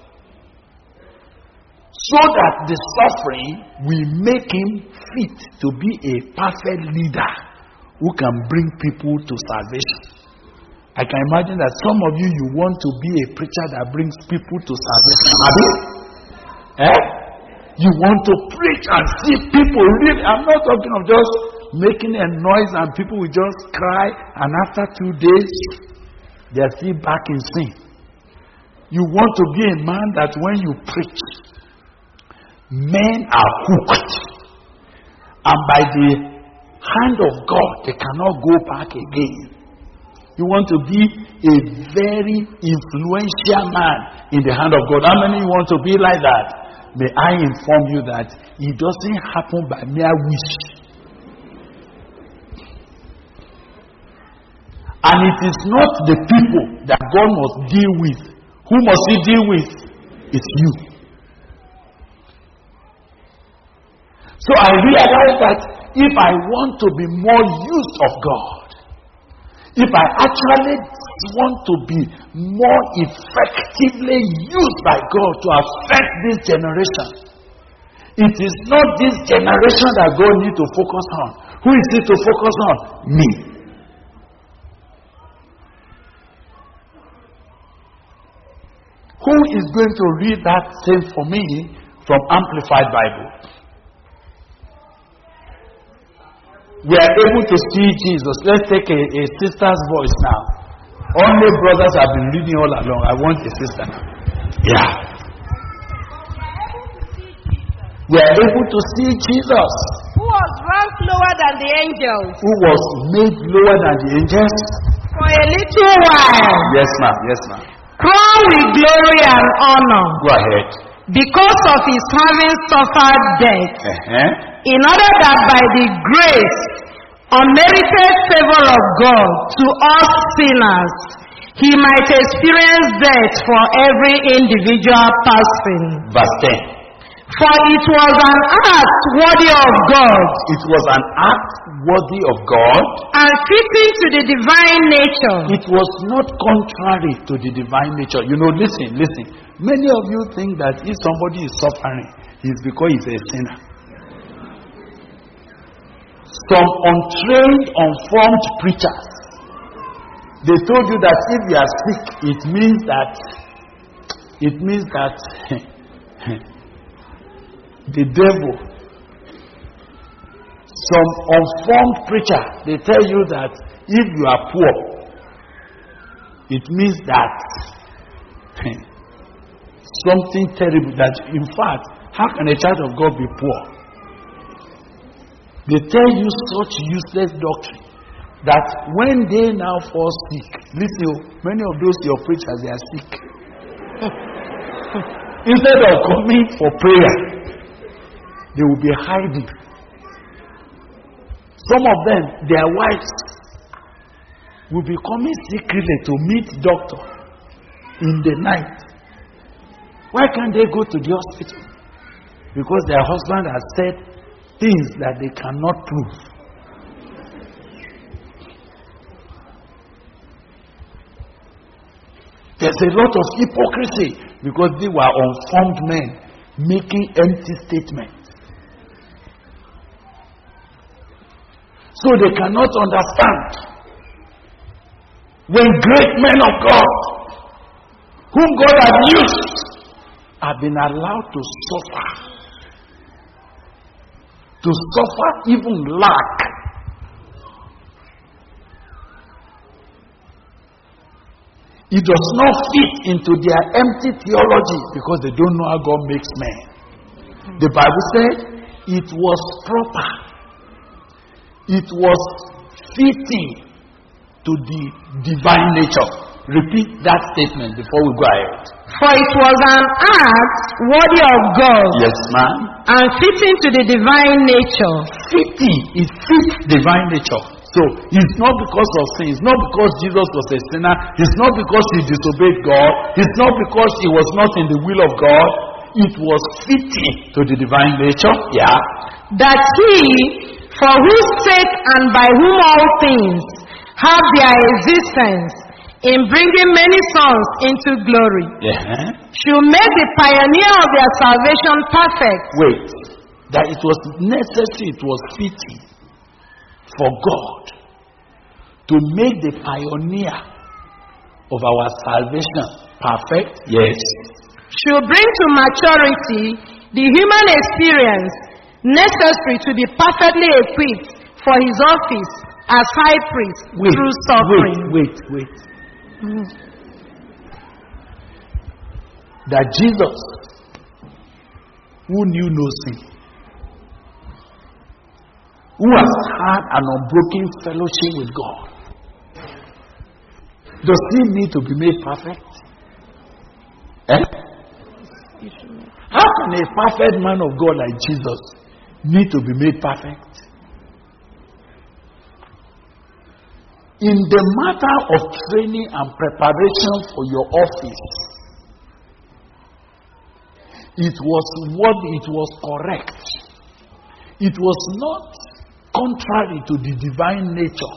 so that the suffering will make him fit to be a perfect leader who can bring people to salvation. I can imagine that some of you, you want to be a preacher that brings people to salvation. Eh? You want to preach and see people really. I'm not talking of just making a noise and people will just cry, and after two days, they're still back in sin. You want to be a man that when you preach, men are hooked, and by the hand of God, they cannot go back again. You want to be a very influential man in the hand of God. How many you want to be like that? May I inform you that it doesn't happen by mere wish. And it is not the people that God must deal with. Who must he deal with? It's you. So I realized that if I want to be more used of God, if I actually want to be more effectively used by God to affect this generation, it is not this generation that God needs to focus on. Who is it to focus on? Me. Who is going to read that thing for me from Amplified Bible? We are able to see Jesus. Let's take a, a sister's voice now. Only brothers have been reading all along. I want a sister now. Yeah. We are able to see Jesus. Who was ranked lower than the angels. Who was made lower than the angels. For a little while. Yes, ma'am. Yes, ma'am. Crowned with glory and honor. Go ahead. Because of his having suffered death. Uh-huh. In order that by the grace, unmerited favor of God to us sinners, he might experience death for every individual person. Verse ten. For it was an act worthy of God. It was an act worthy of God. And fitting to the divine nature. It was not contrary to the divine nature. You know, listen, listen. Many of you think that if somebody is suffering, it's because he's a sinner. Some untrained, unformed preachers, they told you that if you are sick, it means that it means that the devil. Some unformed preacher, they tell you that if you are poor, it means that something terrible. That in fact, how can a child of God be poor? They tell you such useless doctrine that when they now fall sick, listen, many of those your preachers, they are sick. Instead of coming for prayer, they will be hiding. Some of them, their wives, will be coming secretly to meet doctor in the night. Why can't they go to the hospital? Because their husband has said things that they cannot prove. There's a lot of hypocrisy because they were unformed men making empty statements. So they cannot understand when great men of God, whom God has used, have been allowed to suffer. To suffer even lack. It does not fit into their empty theology because they don't know how God makes men. The Bible said it was proper. It was fitting to the divine nature. Repeat that statement before we go ahead. For it was an act worthy of God. Yes, ma'am. And fitting to the divine nature. Fitting, it fits divine nature. So it's not because of sin. It's not because Jesus was a sinner. It's not because he disobeyed God. It's not because he was not in the will of God. It was fitting to the divine nature. Yeah. That he, for whose sake and by whom all things have their existence, in bringing many sons into glory, Yeah. should make the pioneer of their salvation perfect. Wait. That it was necessary, it was fitting for God to make the pioneer of our salvation perfect. Yes. Should bring to maturity the human experience necessary to be perfectly equipped for his office as high priest Wait, through suffering. wait, wait, wait. That Jesus, who knew no sin, who has had an unbroken fellowship with God, does he need to be made perfect? Eh? How can a perfect man of God like Jesus need to be made perfect? In the matter of training and preparation for your office, it was what it was correct. It was not contrary to the divine nature.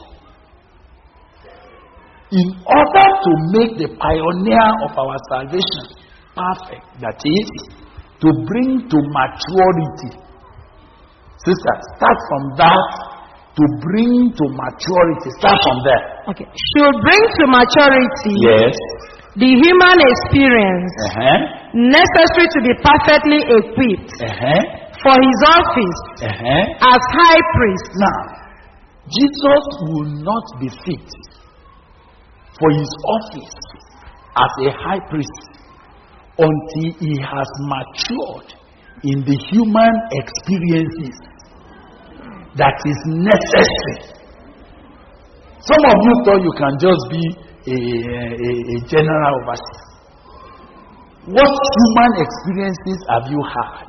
In order to make the pioneer of our salvation perfect, that is, to bring to maturity. Sister, start from that. To bring to maturity. Start from there. Okay. Should bring to maturity Yes. the human experience Uh-huh. necessary to be perfectly equipped Uh-huh. for his office Uh-huh. as high priest. Now, Jesus will not be fit for his office as a high priest until he has matured in the human experiences that is necessary. Some of you thought you can just be a, a, a general overseer. What human experiences have you had?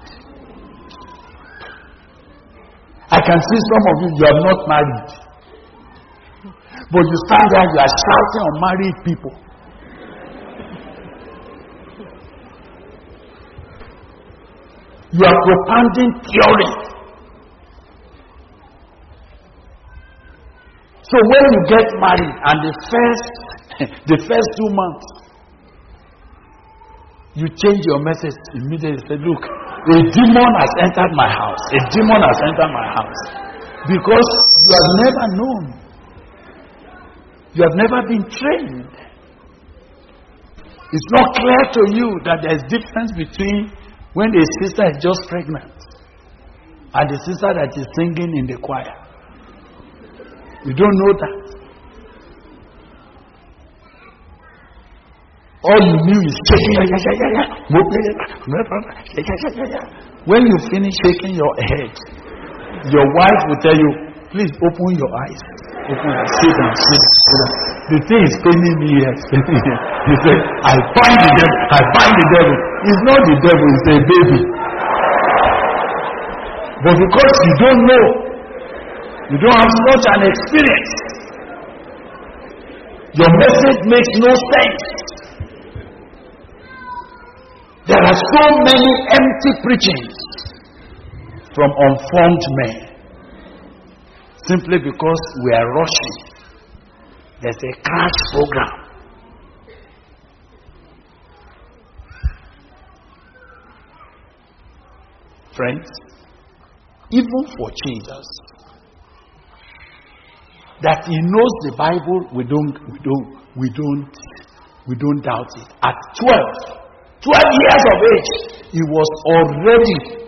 I can see some of you, you are not married. But you stand there, you are shouting on married people. You are propounding theory. So when you get married and the first the first two months, you change your message immediately. Say, look, a demon has entered my house. A demon has entered my house. Because you have never known. You have never been trained. It's not clear to you that there is difference between when a sister is just pregnant and the sister that is singing in the choir. You don't know that. All you knew is shaking. When you finish shaking your head, your wife will tell you, please open your eyes. Open your eyes. Sit down, sit down, sit down. The thing is paining me here. You say, I bind the devil. I bind the devil. It's not the devil, it's a baby. But because you don't know, you don't have such an experience, your message makes no sense. There are so many empty preachings from unformed men simply because we are rushing. There's a crash program. Friends, even for Jesus, that he knows the Bible, we don't, we don't, we don't, we don't doubt it. At twelve, twelve years of age, he was already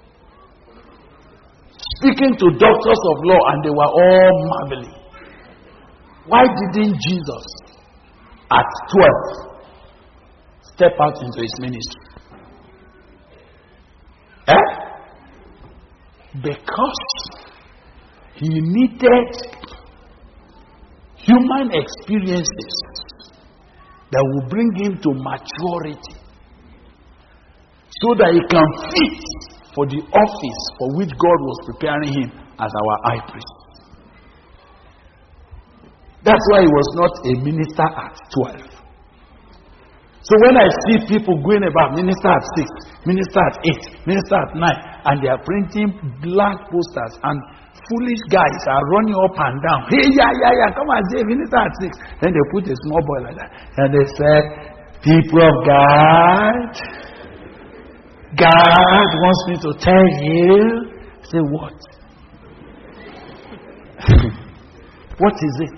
speaking to doctors of law, and they were all marveling. Why didn't Jesus, at twelve, step out into his ministry? Eh? Because he needed human experiences that will bring him to maturity so that he can fit for the office for which God was preparing him as our high priest. That's why he was not a minister at twelve. So when I see people going about minister at six, minister at eight, minister at nine, and they are printing black posters, and foolish guys are running up and down. Hey, yeah, yeah, yeah, come and say minister at six. Then they put a small boy like that. And they said, people of God, God wants me to tell you. Say what? What is it?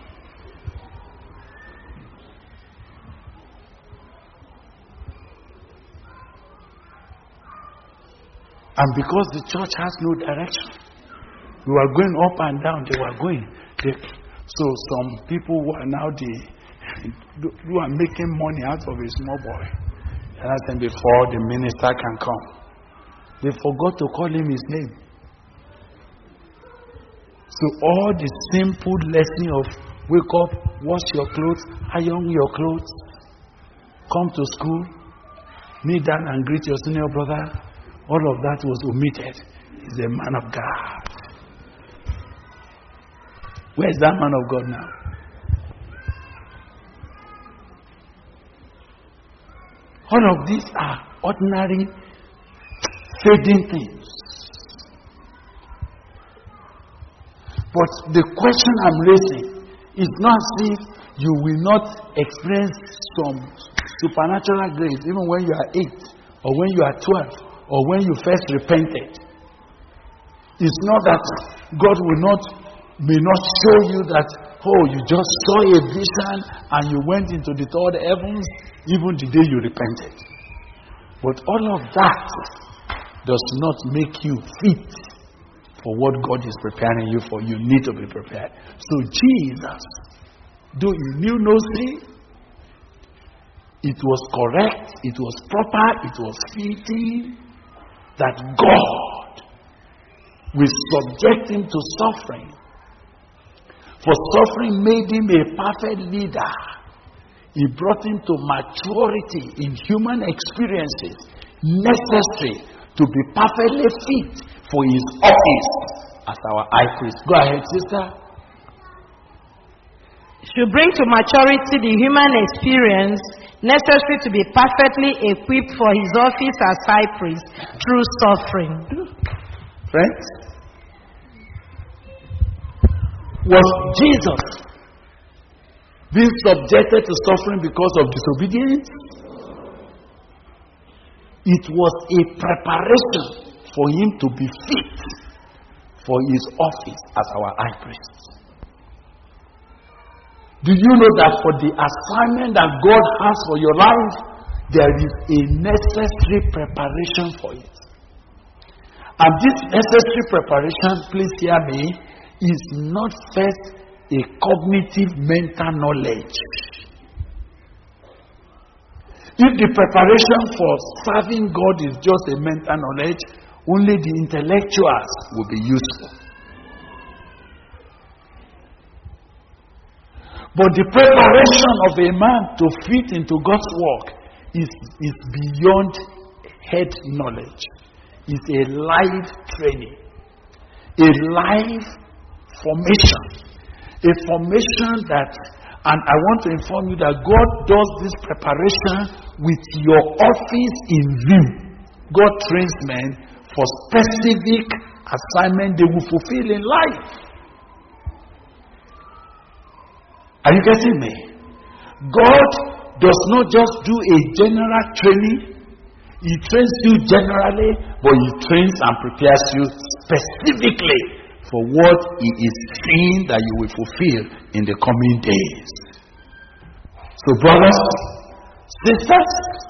And because the church has no direction, we were going up and down, they were going. They, so some people who are now the, who are making money out of a small boy. And I said, before the minister can come, they forgot to call him his name. So all the simple lesson of wake up, wash your clothes, iron your clothes, come to school, kneel down and greet your senior brother, all of that was omitted. He's a man of God. Where is that man of God now? All of these are ordinary, fading things. But the question I'm raising is not as if you will not experience some supernatural grace even when you are eight, or when you are twelve, or when you first repented. It's not that God will not, may not show you that, oh, you just saw a vision and you went into the third heavens even the day you repented. But all of that does not make you fit for what God is preparing you for. You need to be prepared. So Jesus, though he knew no sin, it was correct, it was proper, it was fitting that God will subject him to suffering. For suffering made him a perfect leader. He brought him to maturity in human experiences necessary to be perfectly fit for his office as our high priest. Go ahead, sister. Should bring to maturity the human experience necessary to be perfectly equipped for his office as high priest through suffering. Friends, was Jesus being subjected to suffering because of disobedience? It was a preparation for him to be fit for his office as our high priest. Do you know that for the assignment that God has for your life, there is a necessary preparation for it? And this necessary preparation, please hear me, is not first a cognitive mental knowledge. If the preparation for serving God is just a mental knowledge, only the intellectuals will be useful. But the preparation of a man to fit into God's work is, is beyond head knowledge. It's a life training, a life formation, a formation that, and I want to inform you that God does this preparation with your office in view. God trains men for specific assignment they will fulfill in life. Are you getting me? God does not just do a general training. He trains you generally, but he trains and prepares you specifically for what he is saying that you will fulfill in the coming days. So brothers, sisters,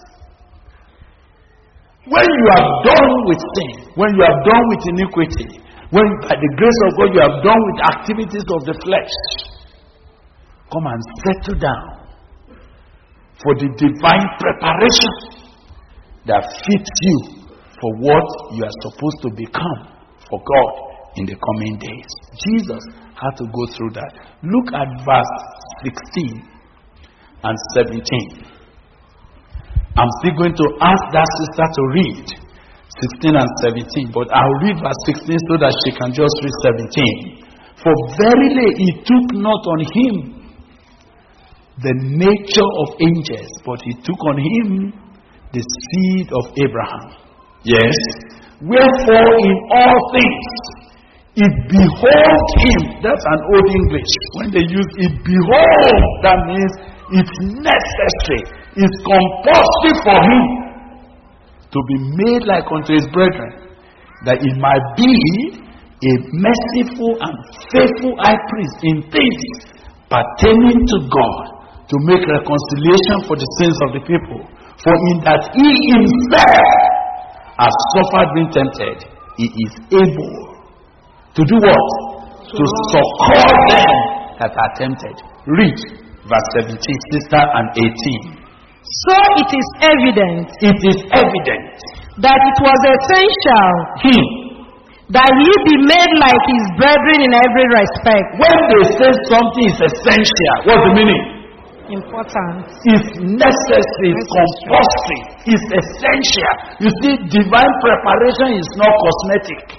when you are done with sin, when you are done with iniquity, when by the grace of God you are done with activities of the flesh, come and settle down for the divine preparation that fits you for what you are supposed to become for God in the coming days. Jesus had to go through that. Look at verse sixteen and seventeen. I'm still going to ask that sister to read sixteen and seventeen, but I'll read verse sixteen so that she can just read seventeen. For verily he took not on him the nature of angels, but he took on him the seed of Abraham. Yes. Wherefore in all things it behold him. That's an old English. When they use it behold, that means it's necessary, it's compulsory for him to be made like unto his brethren, that he might be a merciful and faithful high priest in things pertaining to God, to make reconciliation for the sins of the people. For in that he himself has suffered being tempted, he is able to do what? To succor them that are tempted. Read verse seventeen, sister, and eighteen. So it is evident It is evident that it was essential him. that he be made like his brethren in every respect. When they say something is essential, what's the meaning? Important. It's necessary, it's compulsory, it's essential. You see, divine preparation is not cosmetic.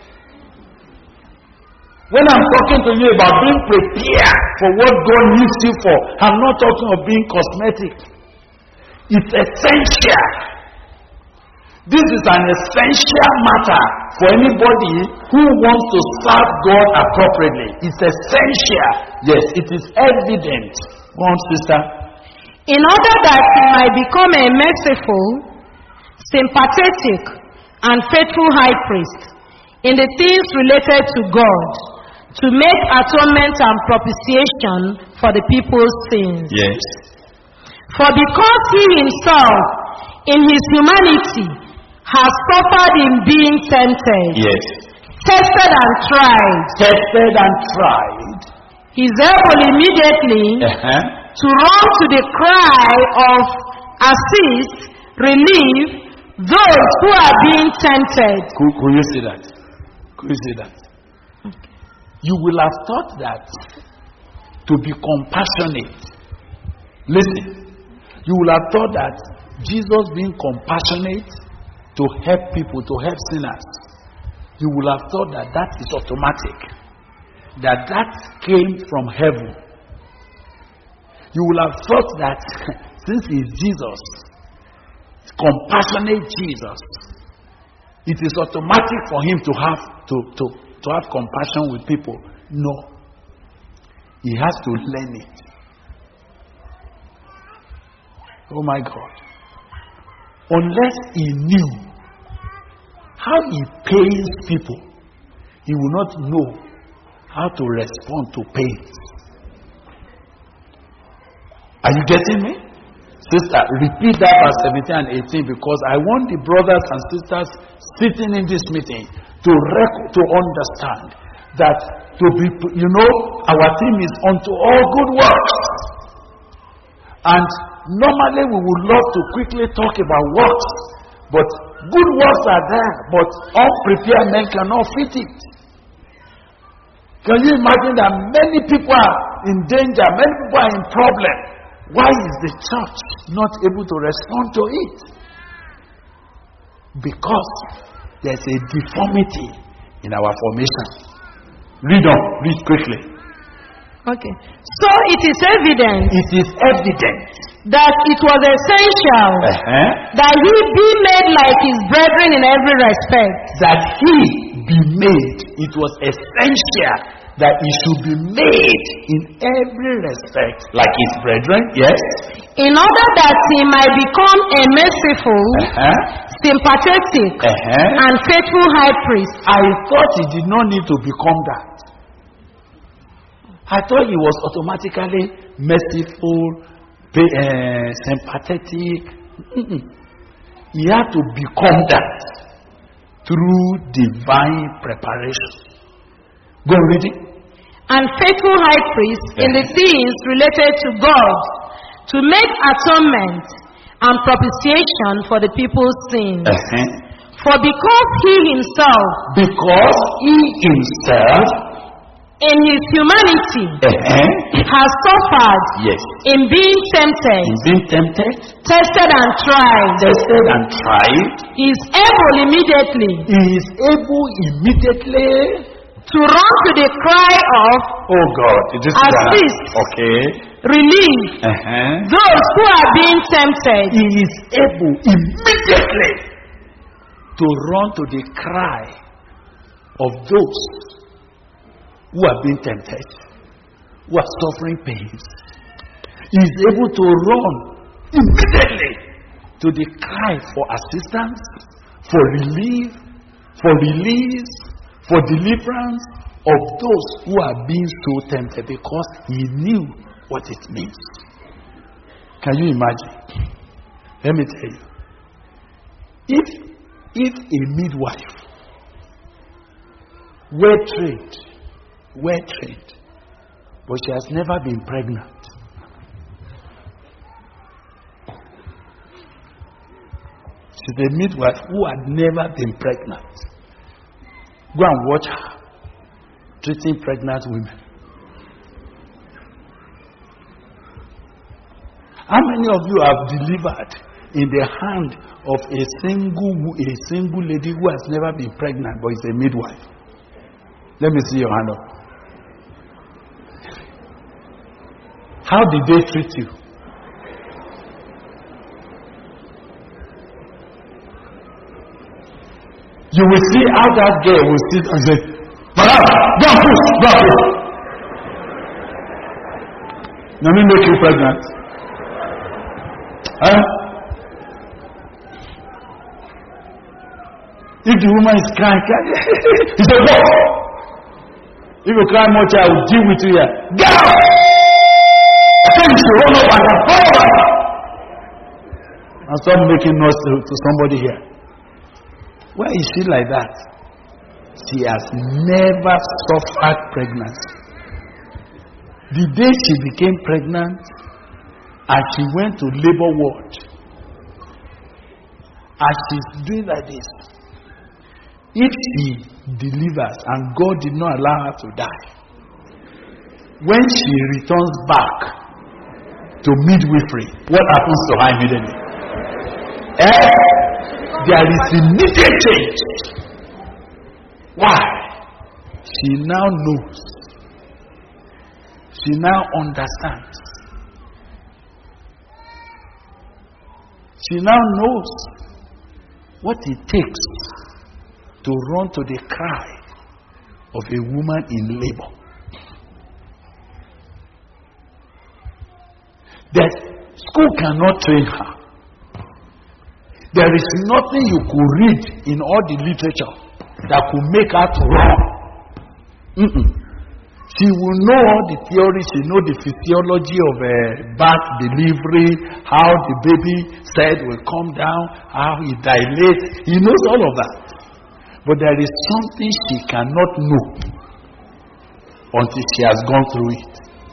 When I'm talking to you about being prepared for what God needs you for, I'm not talking of being cosmetic. It's essential. This is an essential matter for anybody who wants to serve God appropriately. It's essential. Yes, it is evident. Go on, sister. In order that he might become a merciful, sympathetic, and faithful high priest in the things related to God, to make atonement and propitiation for the people's sins. Yes. For because he himself, in his humanity, has suffered in being tempted, Yes. tested and tried, Tested and tried. he is able immediately Uh-huh. to run to the cry of assist, relief, those who are being tempted. Could, could you see that? Could you see that? You will have thought that to be compassionate. Listen, you will have thought that Jesus being compassionate to help people, to help sinners, you will have thought that that is automatic, that that came from heaven. You will have thought that since he is Jesus, compassionate Jesus, it is automatic for him to have to, to, to have compassion with people. No. He has to learn it. Oh my God. Unless he knew how he pains people, he will not know how to respond to pain. Are you getting me? Sister, repeat that verse seventeen and eighteen, because I want the brothers and sisters sitting in this meeting to rec- to understand that to be, you know, our theme is unto all good works. And normally we would love to quickly talk about works, but good works are there, but unprepared men cannot fit it. Can you imagine that many people are in danger, many people are in problem? Why is the church not able to respond to it? Because there's a deformity in our formation. Read on, read quickly. Okay. So it is evident It is evident that it was essential uh-huh, that he be made like his brethren in every respect. that he be made. It was essential that he should be made in every respect like his brethren. Yes. In order that he might become a merciful, Uh-huh, sympathetic, uh-huh. and faithful high priest. I thought he did not need to become that. I thought he was automatically merciful, pa- uh, sympathetic. Mm-mm. He had to become that through divine preparation. Go and read it. And faithful high priest in the things related to God, to make atonement and propitiation for the people's sins. Uh-huh. For because he himself, Because he himself in his humanity, uh-huh, has suffered yes, in being tempted, in being tempted, tested and tried, tested and tried, he is able immediately he is able immediately to run to the cry of Oh God, it is assist, okay. relief, Uh-huh. those who are being tempted. He is able immediately to run to the cry of those who are being tempted, who are suffering pains. He is able to run immediately to the cry for assistance, for relief, for release, for deliverance of those who are being so tempted, because he knew what it means. Can you imagine? Let me tell you. If if a midwife, well trained, well trained, but she has never been pregnant, she's a midwife who had never been pregnant. Go and watch her treating pregnant women. How many of you have delivered in the hand of a single a single lady who has never been pregnant but is a midwife? Let me see your hand up. How did they treat you? You will see how that girl will sit and say, "Madam, go and push, go and push." Let me make you pregnant. Huh? If the woman is crying, crying he said, "Go." If you cry much, I will deal with you here. Go! I said you should run up and down. Run up and down. And stop making noise to, to somebody here. Why is she like that? She has never suffered pregnancy. The day she became pregnant and she went to labor ward, as she's doing like this, if she delivers and God did not allow her to die, when she returns back to midwifery, what happens to her immediately? Eh? There is immediate change. Why? She now knows. She now understands. She now knows what it takes to run to the cry of a woman in labor. That school cannot train her. There is nothing you could read in all the literature that could make her to run. Mm-mm. She will know all the theory, she know the physiology of a birth delivery, how the baby said will come down, how it dilates. He knows all of that. But there is something she cannot know until she has gone through it.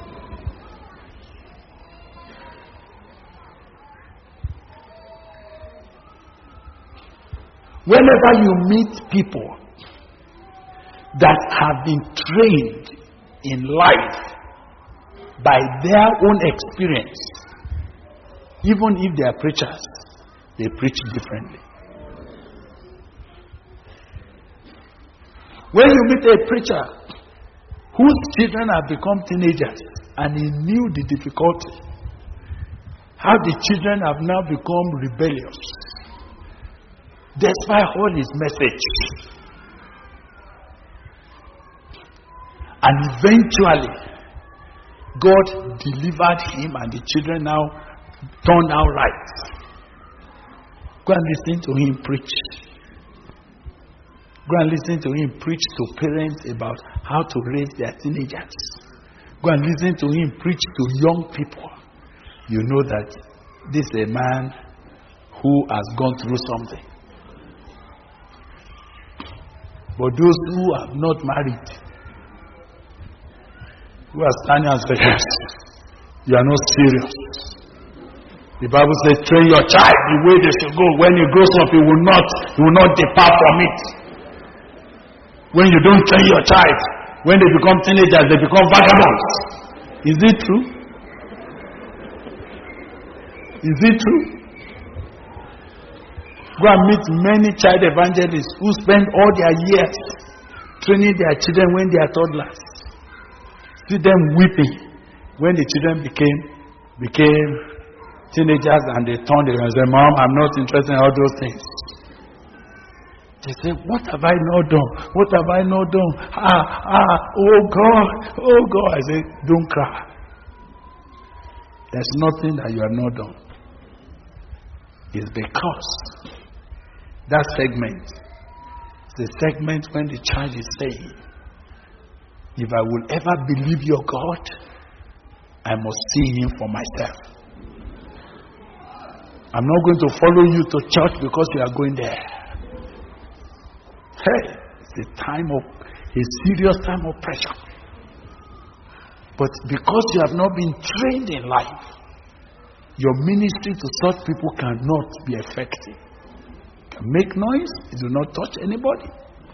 Whenever you meet people that have been trained in life by their own experience, even if they are preachers, they preach differently. When you meet a preacher whose children have become teenagers and he knew the difficulty, how the children have now become rebellious, despite all his message. And eventually, God delivered him and the children now turned out right. Go and listen to him preach. Go and listen to him preach to parents about how to raise their teenagers. Go and listen to him preach to young people. You know that this is a man who has gone through something. But those who have not married, who are standing and saying, you are not serious. The Bible says, train your child the way they should go. When he grows up, he will not, he will not depart from it. When you don't train your child, when they become teenagers, they become vagabonds. Is it true? Is it true? Go and meet many child evangelists who spend all their years training their children when they are toddlers. See them weeping when the children became became teenagers and they turned and said, Mom, I'm not interested in all those things. They say, what have I not done? What have I not done? Ah, ah, oh God, oh God. I say, don't cry. There's nothing that you have not done. It's because that segment is the segment when the child is saying, if I will ever believe your God, I must see him for myself. I'm not going to follow you to church because you are going there. Hey, it's a time of, a serious time of pressure. But because you have not been trained in life, your ministry to such people cannot be effective. You can make noise, it will not touch anybody.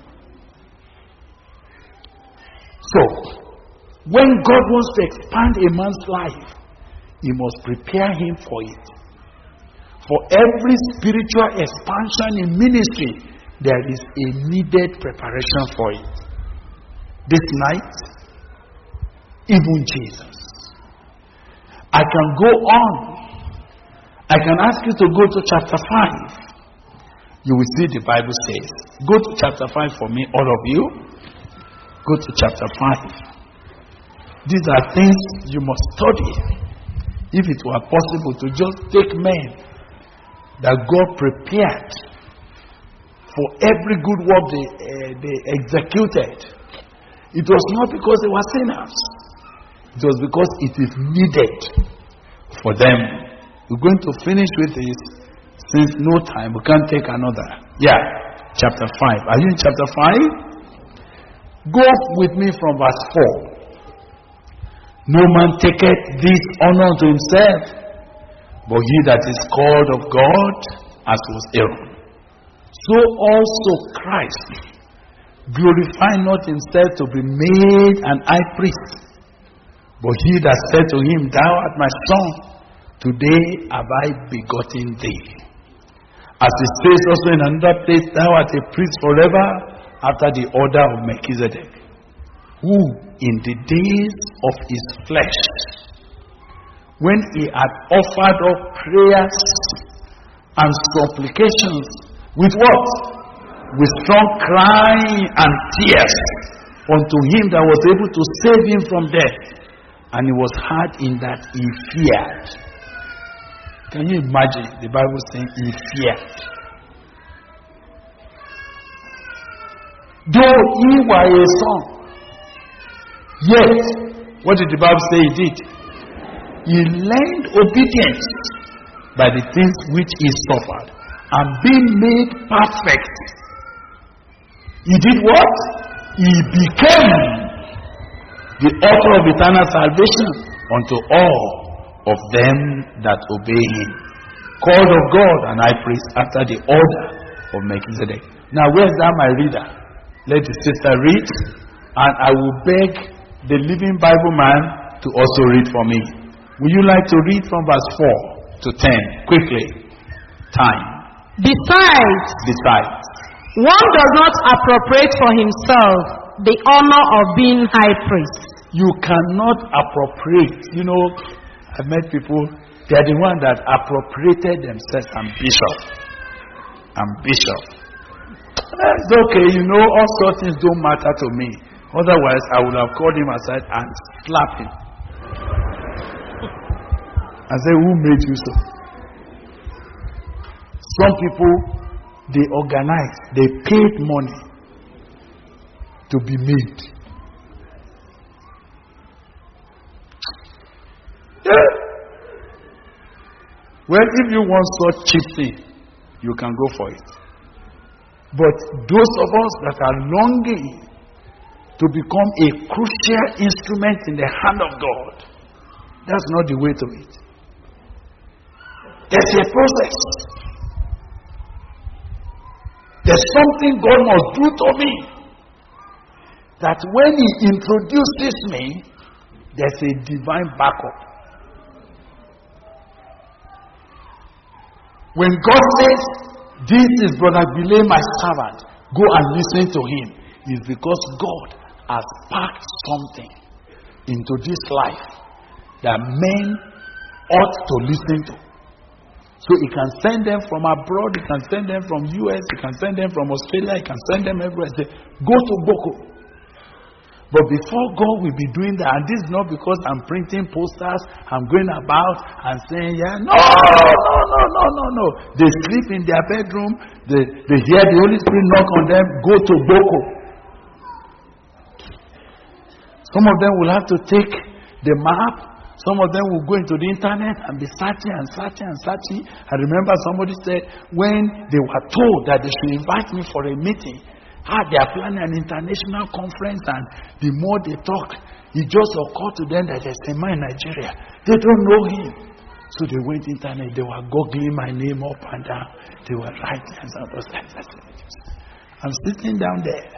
So, when God wants to expand a man's life, he must prepare him for it. For every spiritual expansion in ministry, there is a needed preparation for it. This night, even Jesus. I can go on. I can ask you to go to chapter five. You will see the Bible says. Go to chapter five for me, all of you. Go to chapter five. These are things you must study. If it were possible to just take men that God prepared for every good work they, uh, they executed, it was not because they were sinners. It was because it is needed for them. We're going to finish with this. Since no time, we can't take another. Yeah, chapter five. Are you in chapter five? Go with me from verse four. No man taketh this honor to himself, but he that is called of God, as was Aaron. So also Christ glorified not himself to be made an high priest, but he that said to him, Thou art my son, today have I begotten thee. As it says also in another place, Thou art a priest forever after the order of Melchizedek, who in the days of his flesh, when he had offered up prayers and supplications, with what? With strong crying and tears unto him that was able to save him from death. And he was hard in that he feared. Can you imagine the Bible saying he feared? Though he were a son, yet, what did the Bible say he did? He learned obedience by the things which he suffered, and being made perfect, he did what? He became the author of eternal salvation unto all of them that obey him, called of God and high priest after the order of Melchizedek. Now, where's that, my reader? Let the sister read, and I will beg the Living Bible man to also read for me. Would you like to read from verse four to ten quickly? Time. Besides, Besides, one does not appropriate for himself the honor of being high priest. you cannot appropriate. You know, I met people, they are the ones that appropriated themselves and bishop. And bishop. It's okay, you know, all sorts of things don't matter to me. Otherwise, I would have called him aside and slapped him. I said, who made you so? Some people, they organize, they paid money to be made. Yeah. Well, if you want such cheap thing, you can go for it. But those of us that are longing to become a crucial instrument in the hand of God, that's not the way to it. There's a process. There's something God must do to me, that when He introduces me, there's a divine backup. When God says, this is Brother Bilay, my servant, go and listen to him, is because God has packed something into this life that men ought to listen to. So he can send them from abroad, he can send them from U S, he can send them from Australia, he can send them everywhere. Say, go to Boko. But before God will be doing that, and this is not because I'm printing posters, I'm going about and saying, yeah, no, no, no, no, no, no. They sleep in their bedroom, they, they hear the Holy Spirit knock on them, go to Boko. Some of them will have to take the map. Some of them will go into the internet and be searching and searching and searching. I remember somebody said when they were told that they should invite me for a meeting, ah, they are planning an international conference, and the more they talk, it just occurred to them that there's a man in Nigeria. They don't know him. So they went internet, they were googling my name up and down. They were writing and all those things. I'm sitting down there.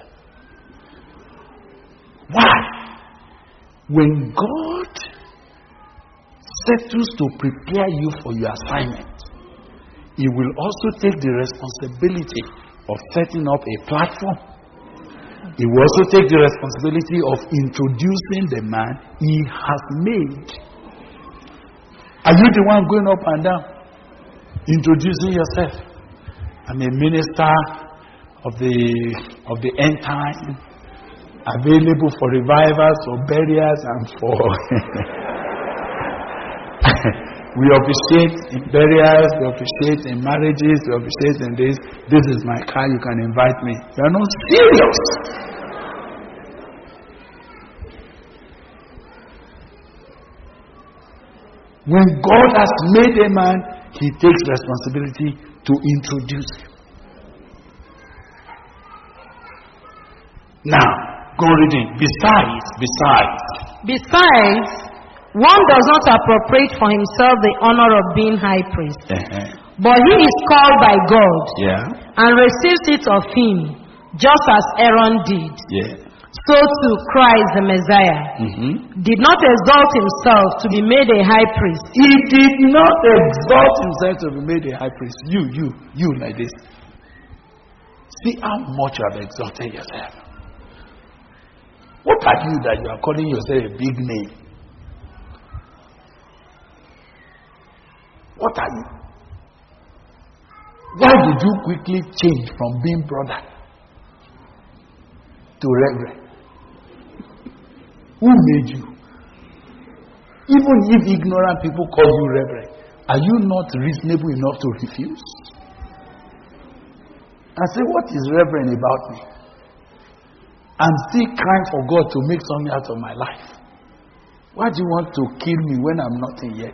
Why? When God settles to prepare you for your assignment, he will also take the responsibility of setting up a platform. He will also take the responsibility of introducing the man he has made. Are you the one going up and down introducing yourself? I'm a minister of the of the end time, available for revivals, for burials, and for we officiate in burials, we officiate in marriages, we officiate in this. This is my car, you can invite me. You are not serious. When God has made a man, he takes responsibility to introduce him. Now, go reading. Besides, besides. Besides, one does not appropriate for himself the honor of being high priest. Uh-huh. But he is called by God, Yeah. and receives it of him, just as Aaron did. Yeah. So too Christ the Messiah Mm-hmm. did not exalt himself to be made a high priest. He did not exalt himself to be made a high priest. You, you, you like this. See how much you have exalted yourself. What are you that you are calling yourself a big name? What are you? Why did you quickly change from being brother to reverend? Who made you? Even if ignorant people call you reverend, are you not reasonable enough to refuse? And say, what is reverend about me? I'm still crying for God to make something out of my life. Why do you want to kill me when I'm nothing yet?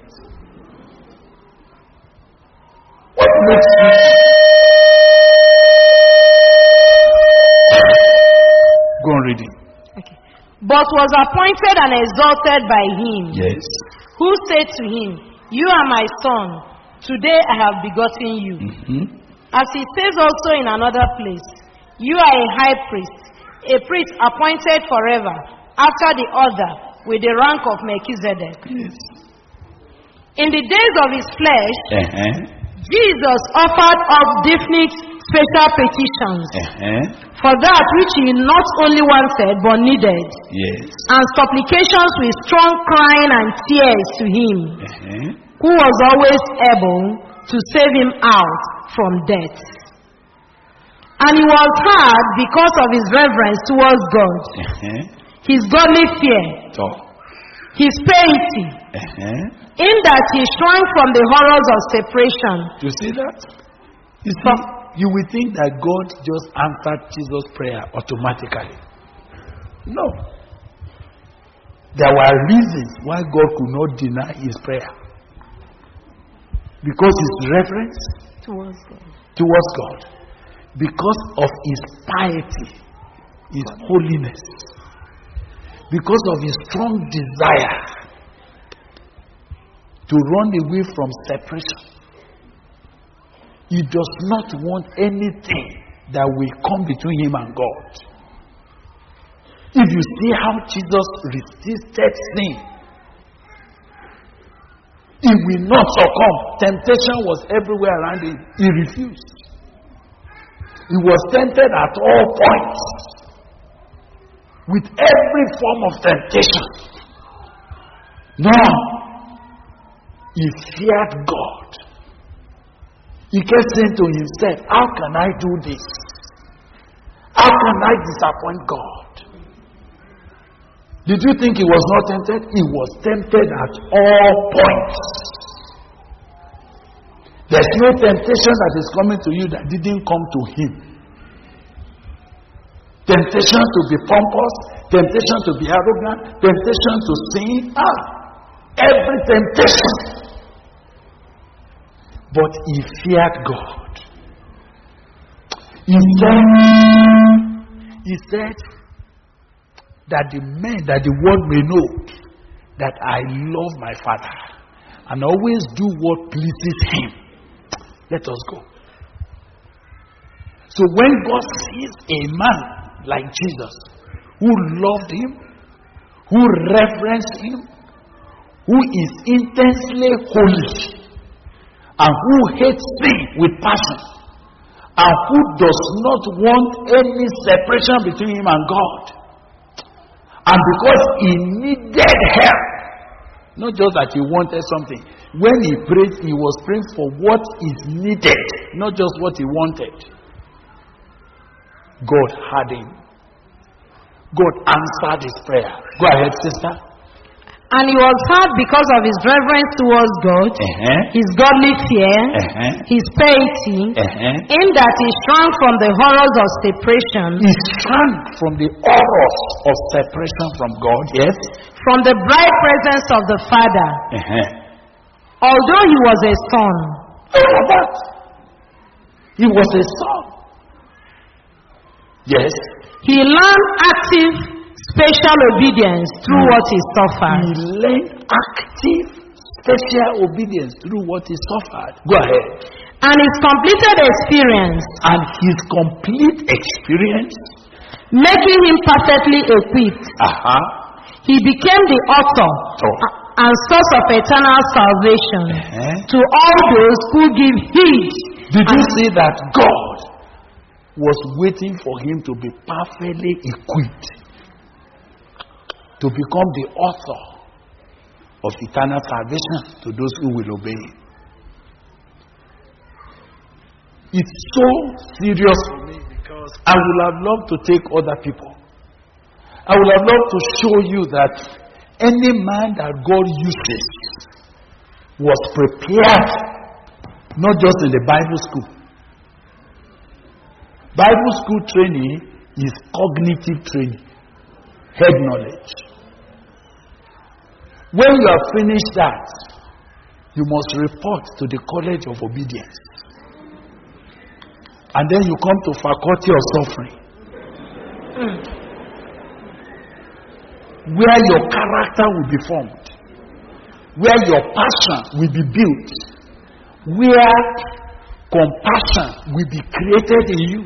What makes you? Go on reading. Okay. But was appointed and exalted by him, Yes. who said to him, you are my son, today I have begotten you. Mm-hmm. As he says also in another place, you are a high priest, a priest appointed forever, after the order, with the rank of Melchizedek. Yes. In the days of his flesh, Uh-huh. Jesus offered up definite special petitions Uh-huh. for that which he not only wanted but needed, Yes. and supplications with strong crying and tears to him, Uh-huh. who was always able to save him out from death. And he was heard because of his reverence towards God, Uh-huh. his godly fear, So. his piety, Uh-huh. in that he shrank from the horrors of separation. You see that? You see, you will think that God just answered Jesus' prayer automatically. No. There were reasons why God could not deny his prayer. Because his reverence Towards God. towards God. Because of his piety, his holiness. Because of his strong desire to run away from separation. He does not want anything that will come between him and God. If you see how Jesus resisted sin, he will not succumb. Temptation was everywhere around him. He refused. He was tempted at all points, with every form of temptation. No. He feared God. He kept saying to himself, how can I do this? How can I disappoint God? Did you think he was not tempted? He was tempted at all points. There's no temptation that is coming to you that didn't come to him. Temptation to be pompous, temptation to be arrogant, temptation to sin. Ah, every temptation. But he feared God. He said, he said that the men, that the world may know that I love my Father and always do what pleases him. Let us go. So when God sees a man like Jesus, who loved him, who reverenced him, who is intensely holy, and who hates sin with passion, and who does not want any separation between him and God, and because he needed help, not just that he wanted something. When he prayed, he was praying for what is needed, not just what he wanted. God heard him. God answered his prayer. Go ahead, sister. And he was heard because of his reverence towards God, Uh-huh. his godly fear, Uh-huh. his piety, Uh-huh. in that he shrank from the horrors of separation, He shrank from the horrors of separation from God. Yes. from the bright presence of the Father, Uh-huh. although he was a son. Look at that. He was a son. Yes. He learned active, special obedience through what he suffered. He learned active, special obedience through what he suffered. Go ahead. And his completed experience, And his complete experience, making him perfectly equipped, uh-huh, he became the author So, and source of eternal salvation uh-huh. to all those who give heed. Did you see that God was waiting for him to be perfectly equipped to become the author of eternal salvation to those who will obey him? It's so serious for me because I would have loved to take other people. I would have loved to show you that any man that God uses was prepared, not just in the Bible school. Bible school training is cognitive training, head knowledge. When you have finished that, you must report to the College of Obedience. And then you come to Faculty of Suffering. Mm. Where your character will be formed. Where your passion will be built. Where compassion will be created in you.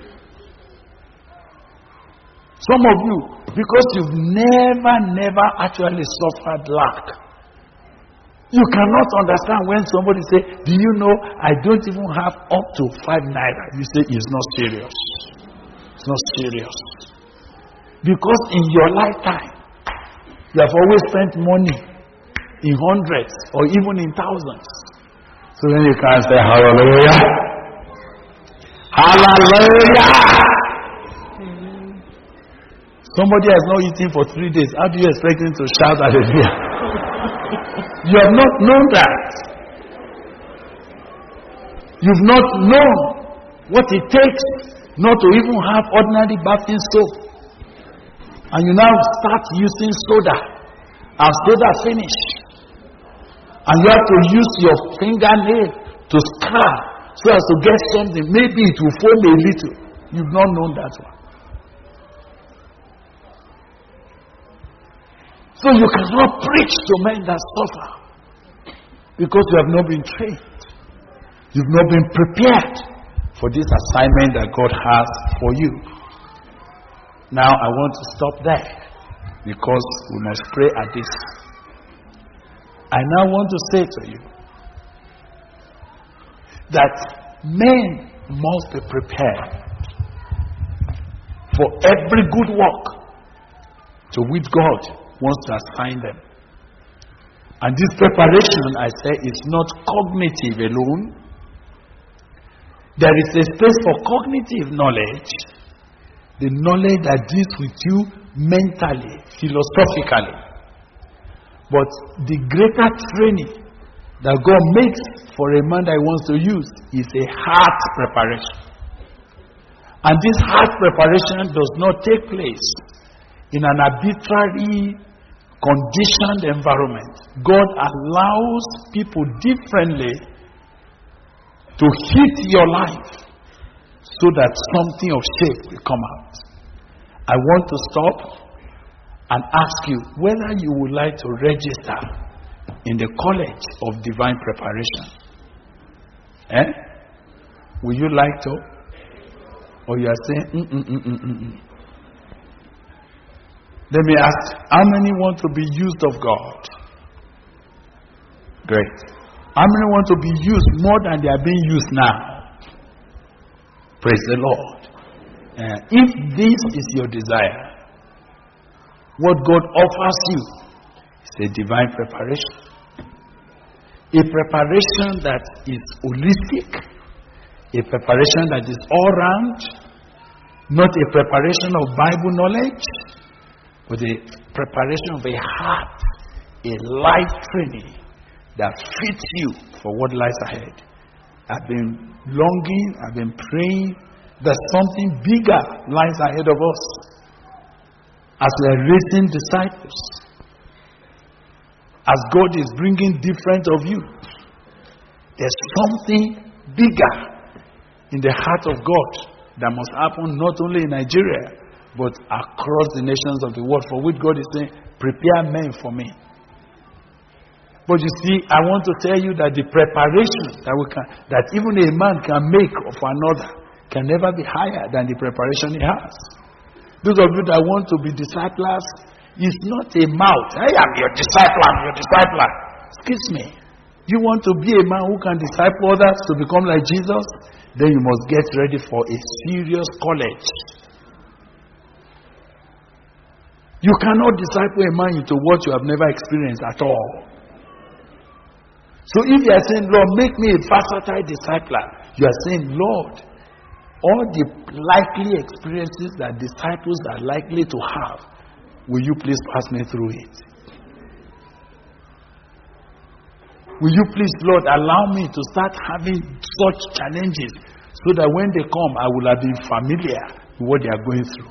Some of you, because you've never, never actually suffered lack, you cannot understand when somebody say, do you know I don't even have up to five naira? You say it's not serious. It's not serious. Because in your lifetime, you have always spent money in hundreds or even in thousands. So then you can say hallelujah. Hallelujah. Somebody has not eaten for three days. How do you expect him to shout hallelujah? You have not known that. You've not known what it takes not to even have ordinary bathing soap. And you now start using soda. And soda finish. And you have to use your fingernail to scrub so as to get something. Maybe it will foam a little. You've not known that one. So you cannot preach to men that suffer because you have not been trained. You've not been prepared for this assignment that God has for you. Now I want to stop there because we must pray at this. I now want to say to you that men must be prepared for every good work to which God wants to assign them. And this preparation, I say, is not cognitive alone. There is a space for cognitive knowledge, the knowledge that deals with you mentally, philosophically. But the greater training that God makes for a man that he wants to use is a heart preparation. And this heart preparation does not take place in an arbitrary, conditioned environment. God allows people differently to hit your life so that something of shape will come out. I want to stop and ask you whether you would like to register in the College of Divine Preparation. Eh? Would you like to? Or you are saying, mm, mm, mm, mm, mm, mm. Let me ask, how many want to be used of God? Great. How many want to be used more than they are being used now? Praise the Lord. Uh, if this is your desire, what God offers you is a divine preparation. A preparation that is holistic, a preparation that is all round, not a preparation of Bible knowledge, but a preparation of a heart, a life training that fits you for what lies ahead. I've been longing, I've been praying that something bigger lies ahead of us as we are raising disciples. As God is bringing different of you, there's something bigger in the heart of God that must happen not only in Nigeria, but across the nations of the world, for which God is saying, prepare men for me. But you see, I want to tell you that the preparation that we can, that even a man can make of another can never be higher than the preparation he has. Those of you that want to be disciples, it's not a mouth. I am your disciple, I'm your discipler. Excuse me. You want to be a man who can disciple others to become like Jesus? Then you must get ready for a serious college. You cannot disciple a man into what you have never experienced at all. So if you are saying, Lord, make me a versatile discipler, you are saying, Lord, all the likely experiences that disciples are likely to have, will you please pass me through it? Will you please, Lord, allow me to start having such challenges so that when they come, I will have been familiar with what they are going through.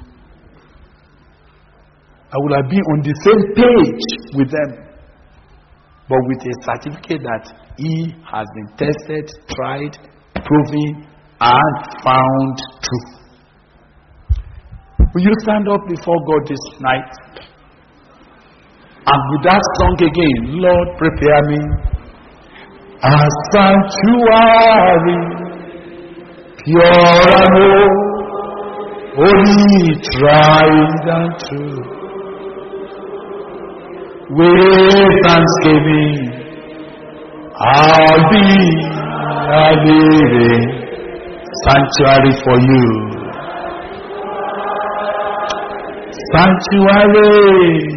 I will have been on the same page with them, but with a certificate that he has been tested, tried, proven, and found true. Will you stand up before God this night? And with that song again, Lord, prepare me a sanctuary, pure and holy, tried and true. With thanksgiving, I'll be a living sanctuary for you. Sanctuary.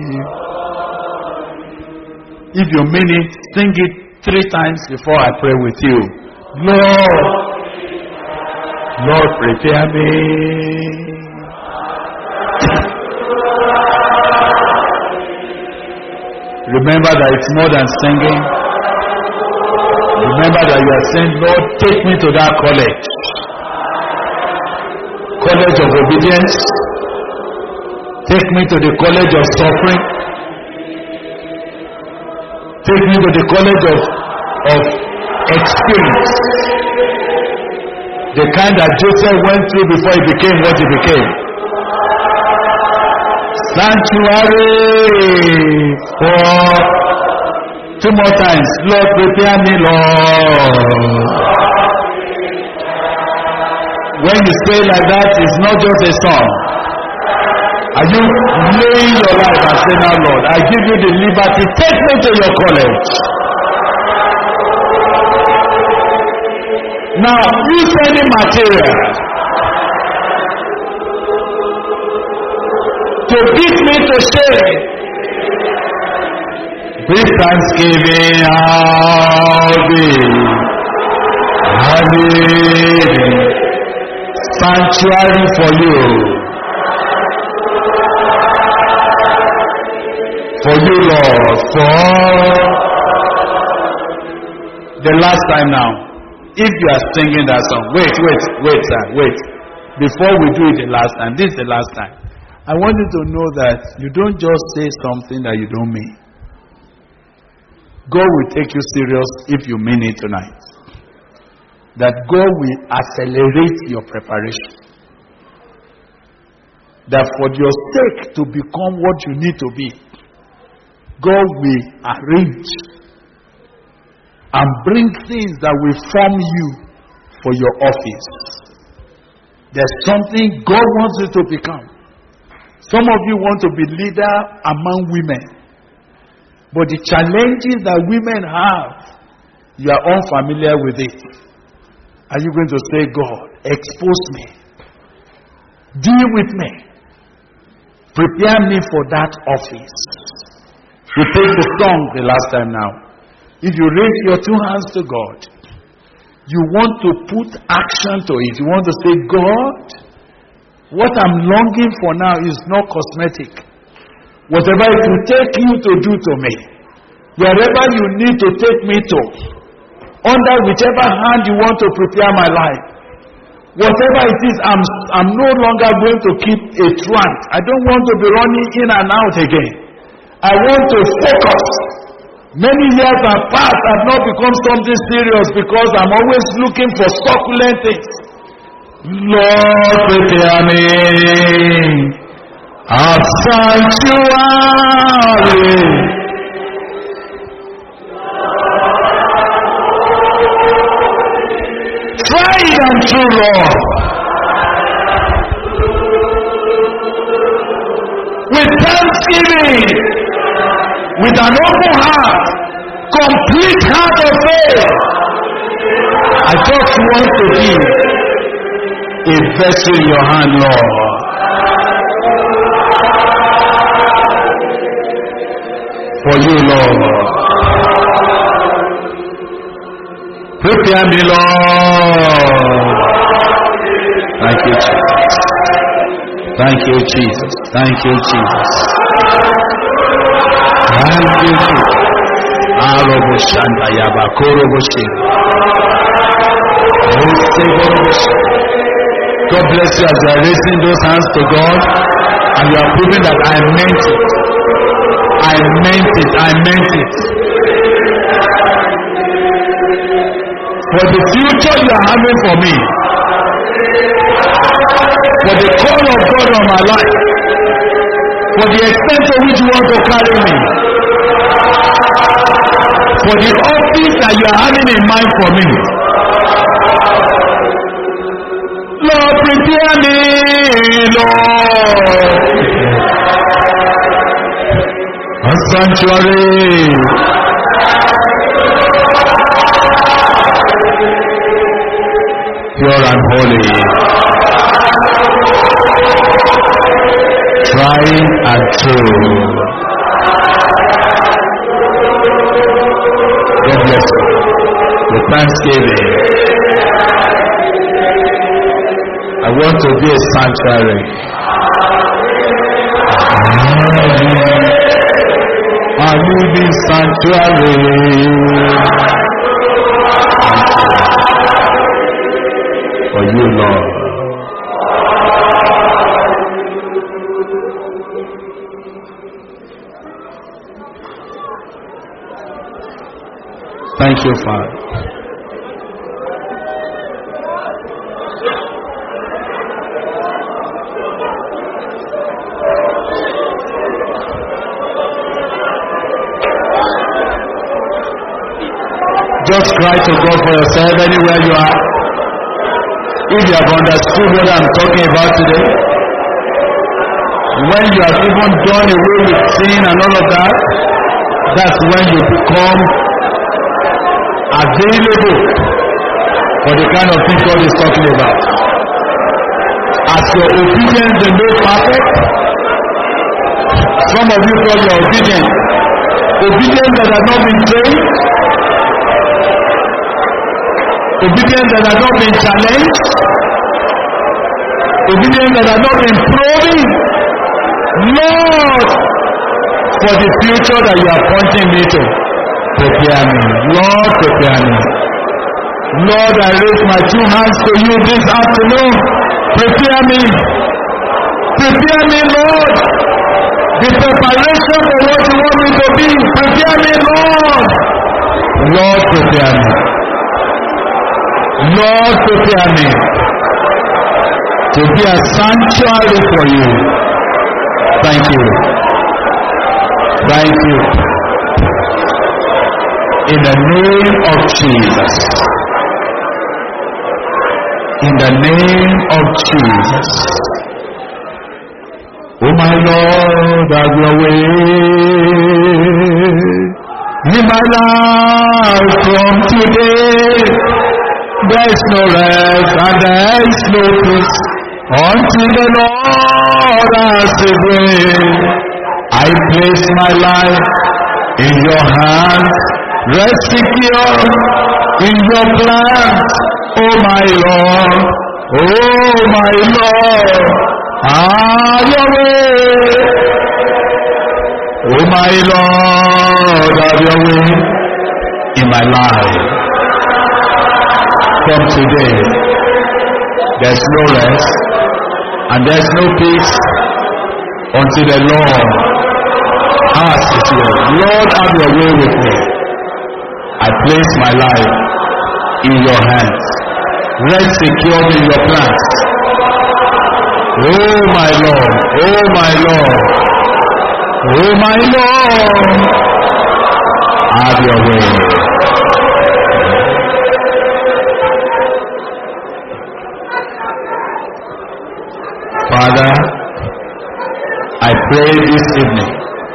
If you mean it, sing it three times before I pray with you. Lord, Lord, prepare me. Remember that it's more than singing. Remember that you are saying, Lord, take me to that college. College of obedience. Take me to the college of suffering. Take me to the college of, of experience. The kind that Joseph went through before he became what he became. Sanctuary for two more times. Lord, prepare me, Lord. When you say like that, it's not just a song. Are you laying your life and saying, now, Lord, I give you the liberty. Take me to your college. Now, use any material. to beat me to shame. With thanksgiving, I'll be having sanctuary for you. For you, Lord, for the last time now. If you are singing that song, wait, wait, wait, sir, wait. Before we do it the last time, this is the last time. I want you to know that you don't just say something that you don't mean. God will take you serious if you mean it tonight. That God will accelerate your preparation. That for your sake to become what you need to be, God will arrange and bring things that will form you for your office. There's something God wants you to become. Some of you want to be leader among women. But the challenges that women have, you are unfamiliar with it. Are you going to say, God, expose me? Deal with me. Prepare me for that office. We take the song the last time now. If you raise your two hands to God, you want to put action to it. You want to say, God, what I'm longing for now is not cosmetic. Whatever it will take you to do to me, wherever you need to take me to, under whichever hand you want to prepare my life, whatever it is, I'm, I'm no longer going to keep a trance. I don't want to be running in and out again. I want to focus. Many years have passed, I've not become something serious because I'm always looking for succulent things. Lord, prepare me a sanctuary. Tried and true, Lord. With thanksgiving, with an open heart, complete heart of faith. I just want to be a vessel in your hand, Lord. For you, Lord. Prepare me, Lord. Thank you, Jesus. Thank you, Jesus. Thank you, Jesus. Thank you, Jesus. God bless you as you are raising those hands to God and you are proving that I meant it. I meant it. I meant it. For the future you are having for me, for the call of God on my life, for the extent to which you want to carry me, for the office that you are having in mind for me. Lord, prepare me, Lord, a sanctuary. Pure and holy, tried and true. God bless you. With thanksgiving, I want to be a sanctuary. I live in sanctuary. For you, Lord. Thank you, Father. Just cry to God for yourself anywhere you are. If you have understood what I'm talking about today, when you have even done away with sin and all of that, that's when you become available for the kind of thing God is talking about. As your obedience is made perfect, Some of you thought you are obedient. Obedience that has not been trained. Obedience that has not been challenged. Obedience that has not been proven. Lord, for the future that you are pointing me to, prepare me. Lord, prepare me. Lord, I raise my two hands to you this afternoon. Prepare me. Prepare me, Lord. The preparation for what you want me to be. Prepare me, Lord. Lord, prepare me. Lord, prepare me to be a sanctuary for you. Thank you. Thank you. In the name of Jesus. In the name of Jesus. Oh my Lord, have your way in my life from today. There is no rest and there is no peace until the Lord has His way. I place my life in your hands, rest secure in your plans, oh my Lord, oh my Lord, have your way, oh my Lord, have your way in my life. From today, there's no rest and there's no peace until the Lord has His way. Lord, have your way with me. I place my life in your hands. Rest secure in your plans. Oh my Lord, oh my Lord, oh my Lord, have your way. Father, I pray this evening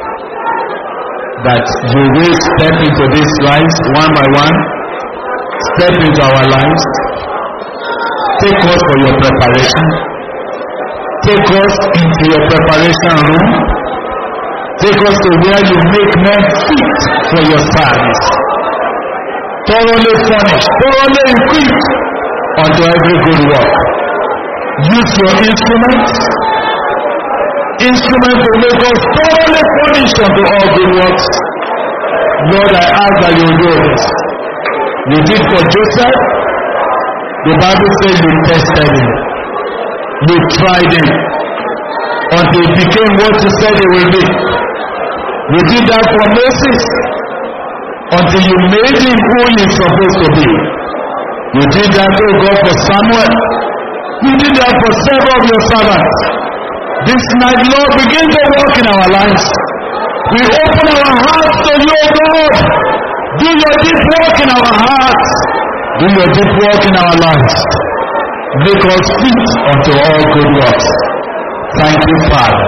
that you will step into this life one by one, step into our lives, take us for your preparation, take us into your preparation room, take us to where you make men fit for your service, thoroughly furnished, thoroughly equipped unto every good work. Use your instruments, instruments to make us thoroughly furnished unto all good works. Lord, I ask that you do this. You did for Joseph. The Bible says you tested him. You tried him until he became what you said he will be. You did that for Moses until you made him who he is supposed to be. You did that, oh God, for Samuel. You did that for several of your servants. This night, Lord, begin to work in our lives. We open our hearts to you, God. Do your deep work in our hearts. Do your deep work in our lives. Make us fit unto all good works. Thank you, Father,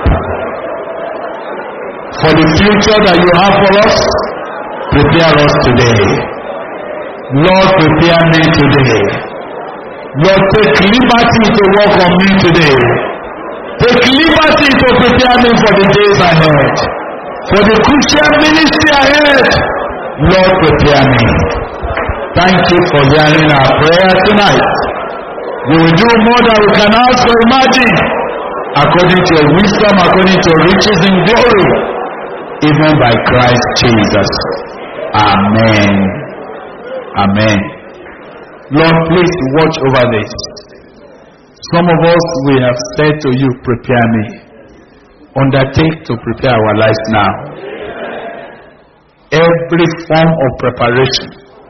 for the future that you have for us. Prepare us today. Lord, prepare me today. Lord, take liberty to work on me today. Take liberty to prepare me for the days ahead. For the Christian ministry ahead. Lord, prepare me. Thank you for hearing our prayer tonight. You will do more than we can ask or imagine. According to your wisdom, according to your riches in glory. Even by Christ Jesus. Amen. Amen. Lord, please watch over this. Some of us, we have said to you, prepare me. Undertake to prepare our lives now. Every form of preparation,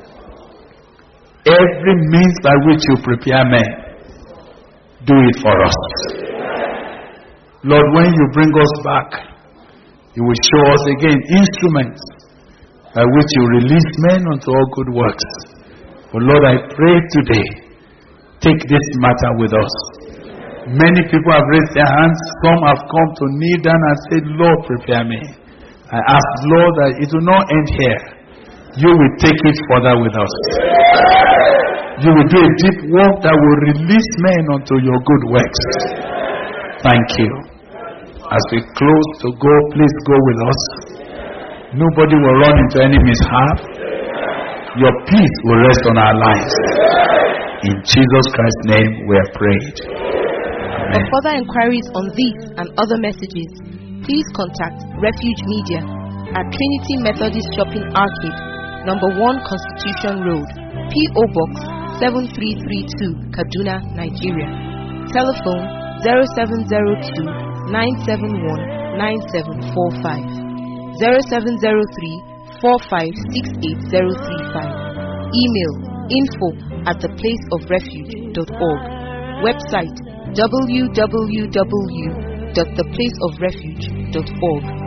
every means by which you prepare men, do it for us. Lord, when you bring us back, you will show us again instruments by which you release men unto all good works. But Lord, I pray today, take this matter with us. Many people have raised their hands. Some have come to kneel down and said, Lord, prepare me. I ask, Lord, that it will not end here. You will take it further with us. You will do a deep work that will release men unto your good works. Thank you. As we close to go, please go with us. Nobody will run into any mishap. Your peace will rest on our lives. In Jesus Christ's name we have prayed. For further inquiries on these and other messages, please contact Refuge Media at Trinity Methodist Shopping Arcade, number one Constitution Road, P O Box seven three three two, Kaduna, Nigeria. Telephone zero seven zero two, nine seven one, nine seven four five, zero seven zero three, four five six eight zero three five. Email info at the place of refuge dot org. Website w w w dot the place of refuge dot org.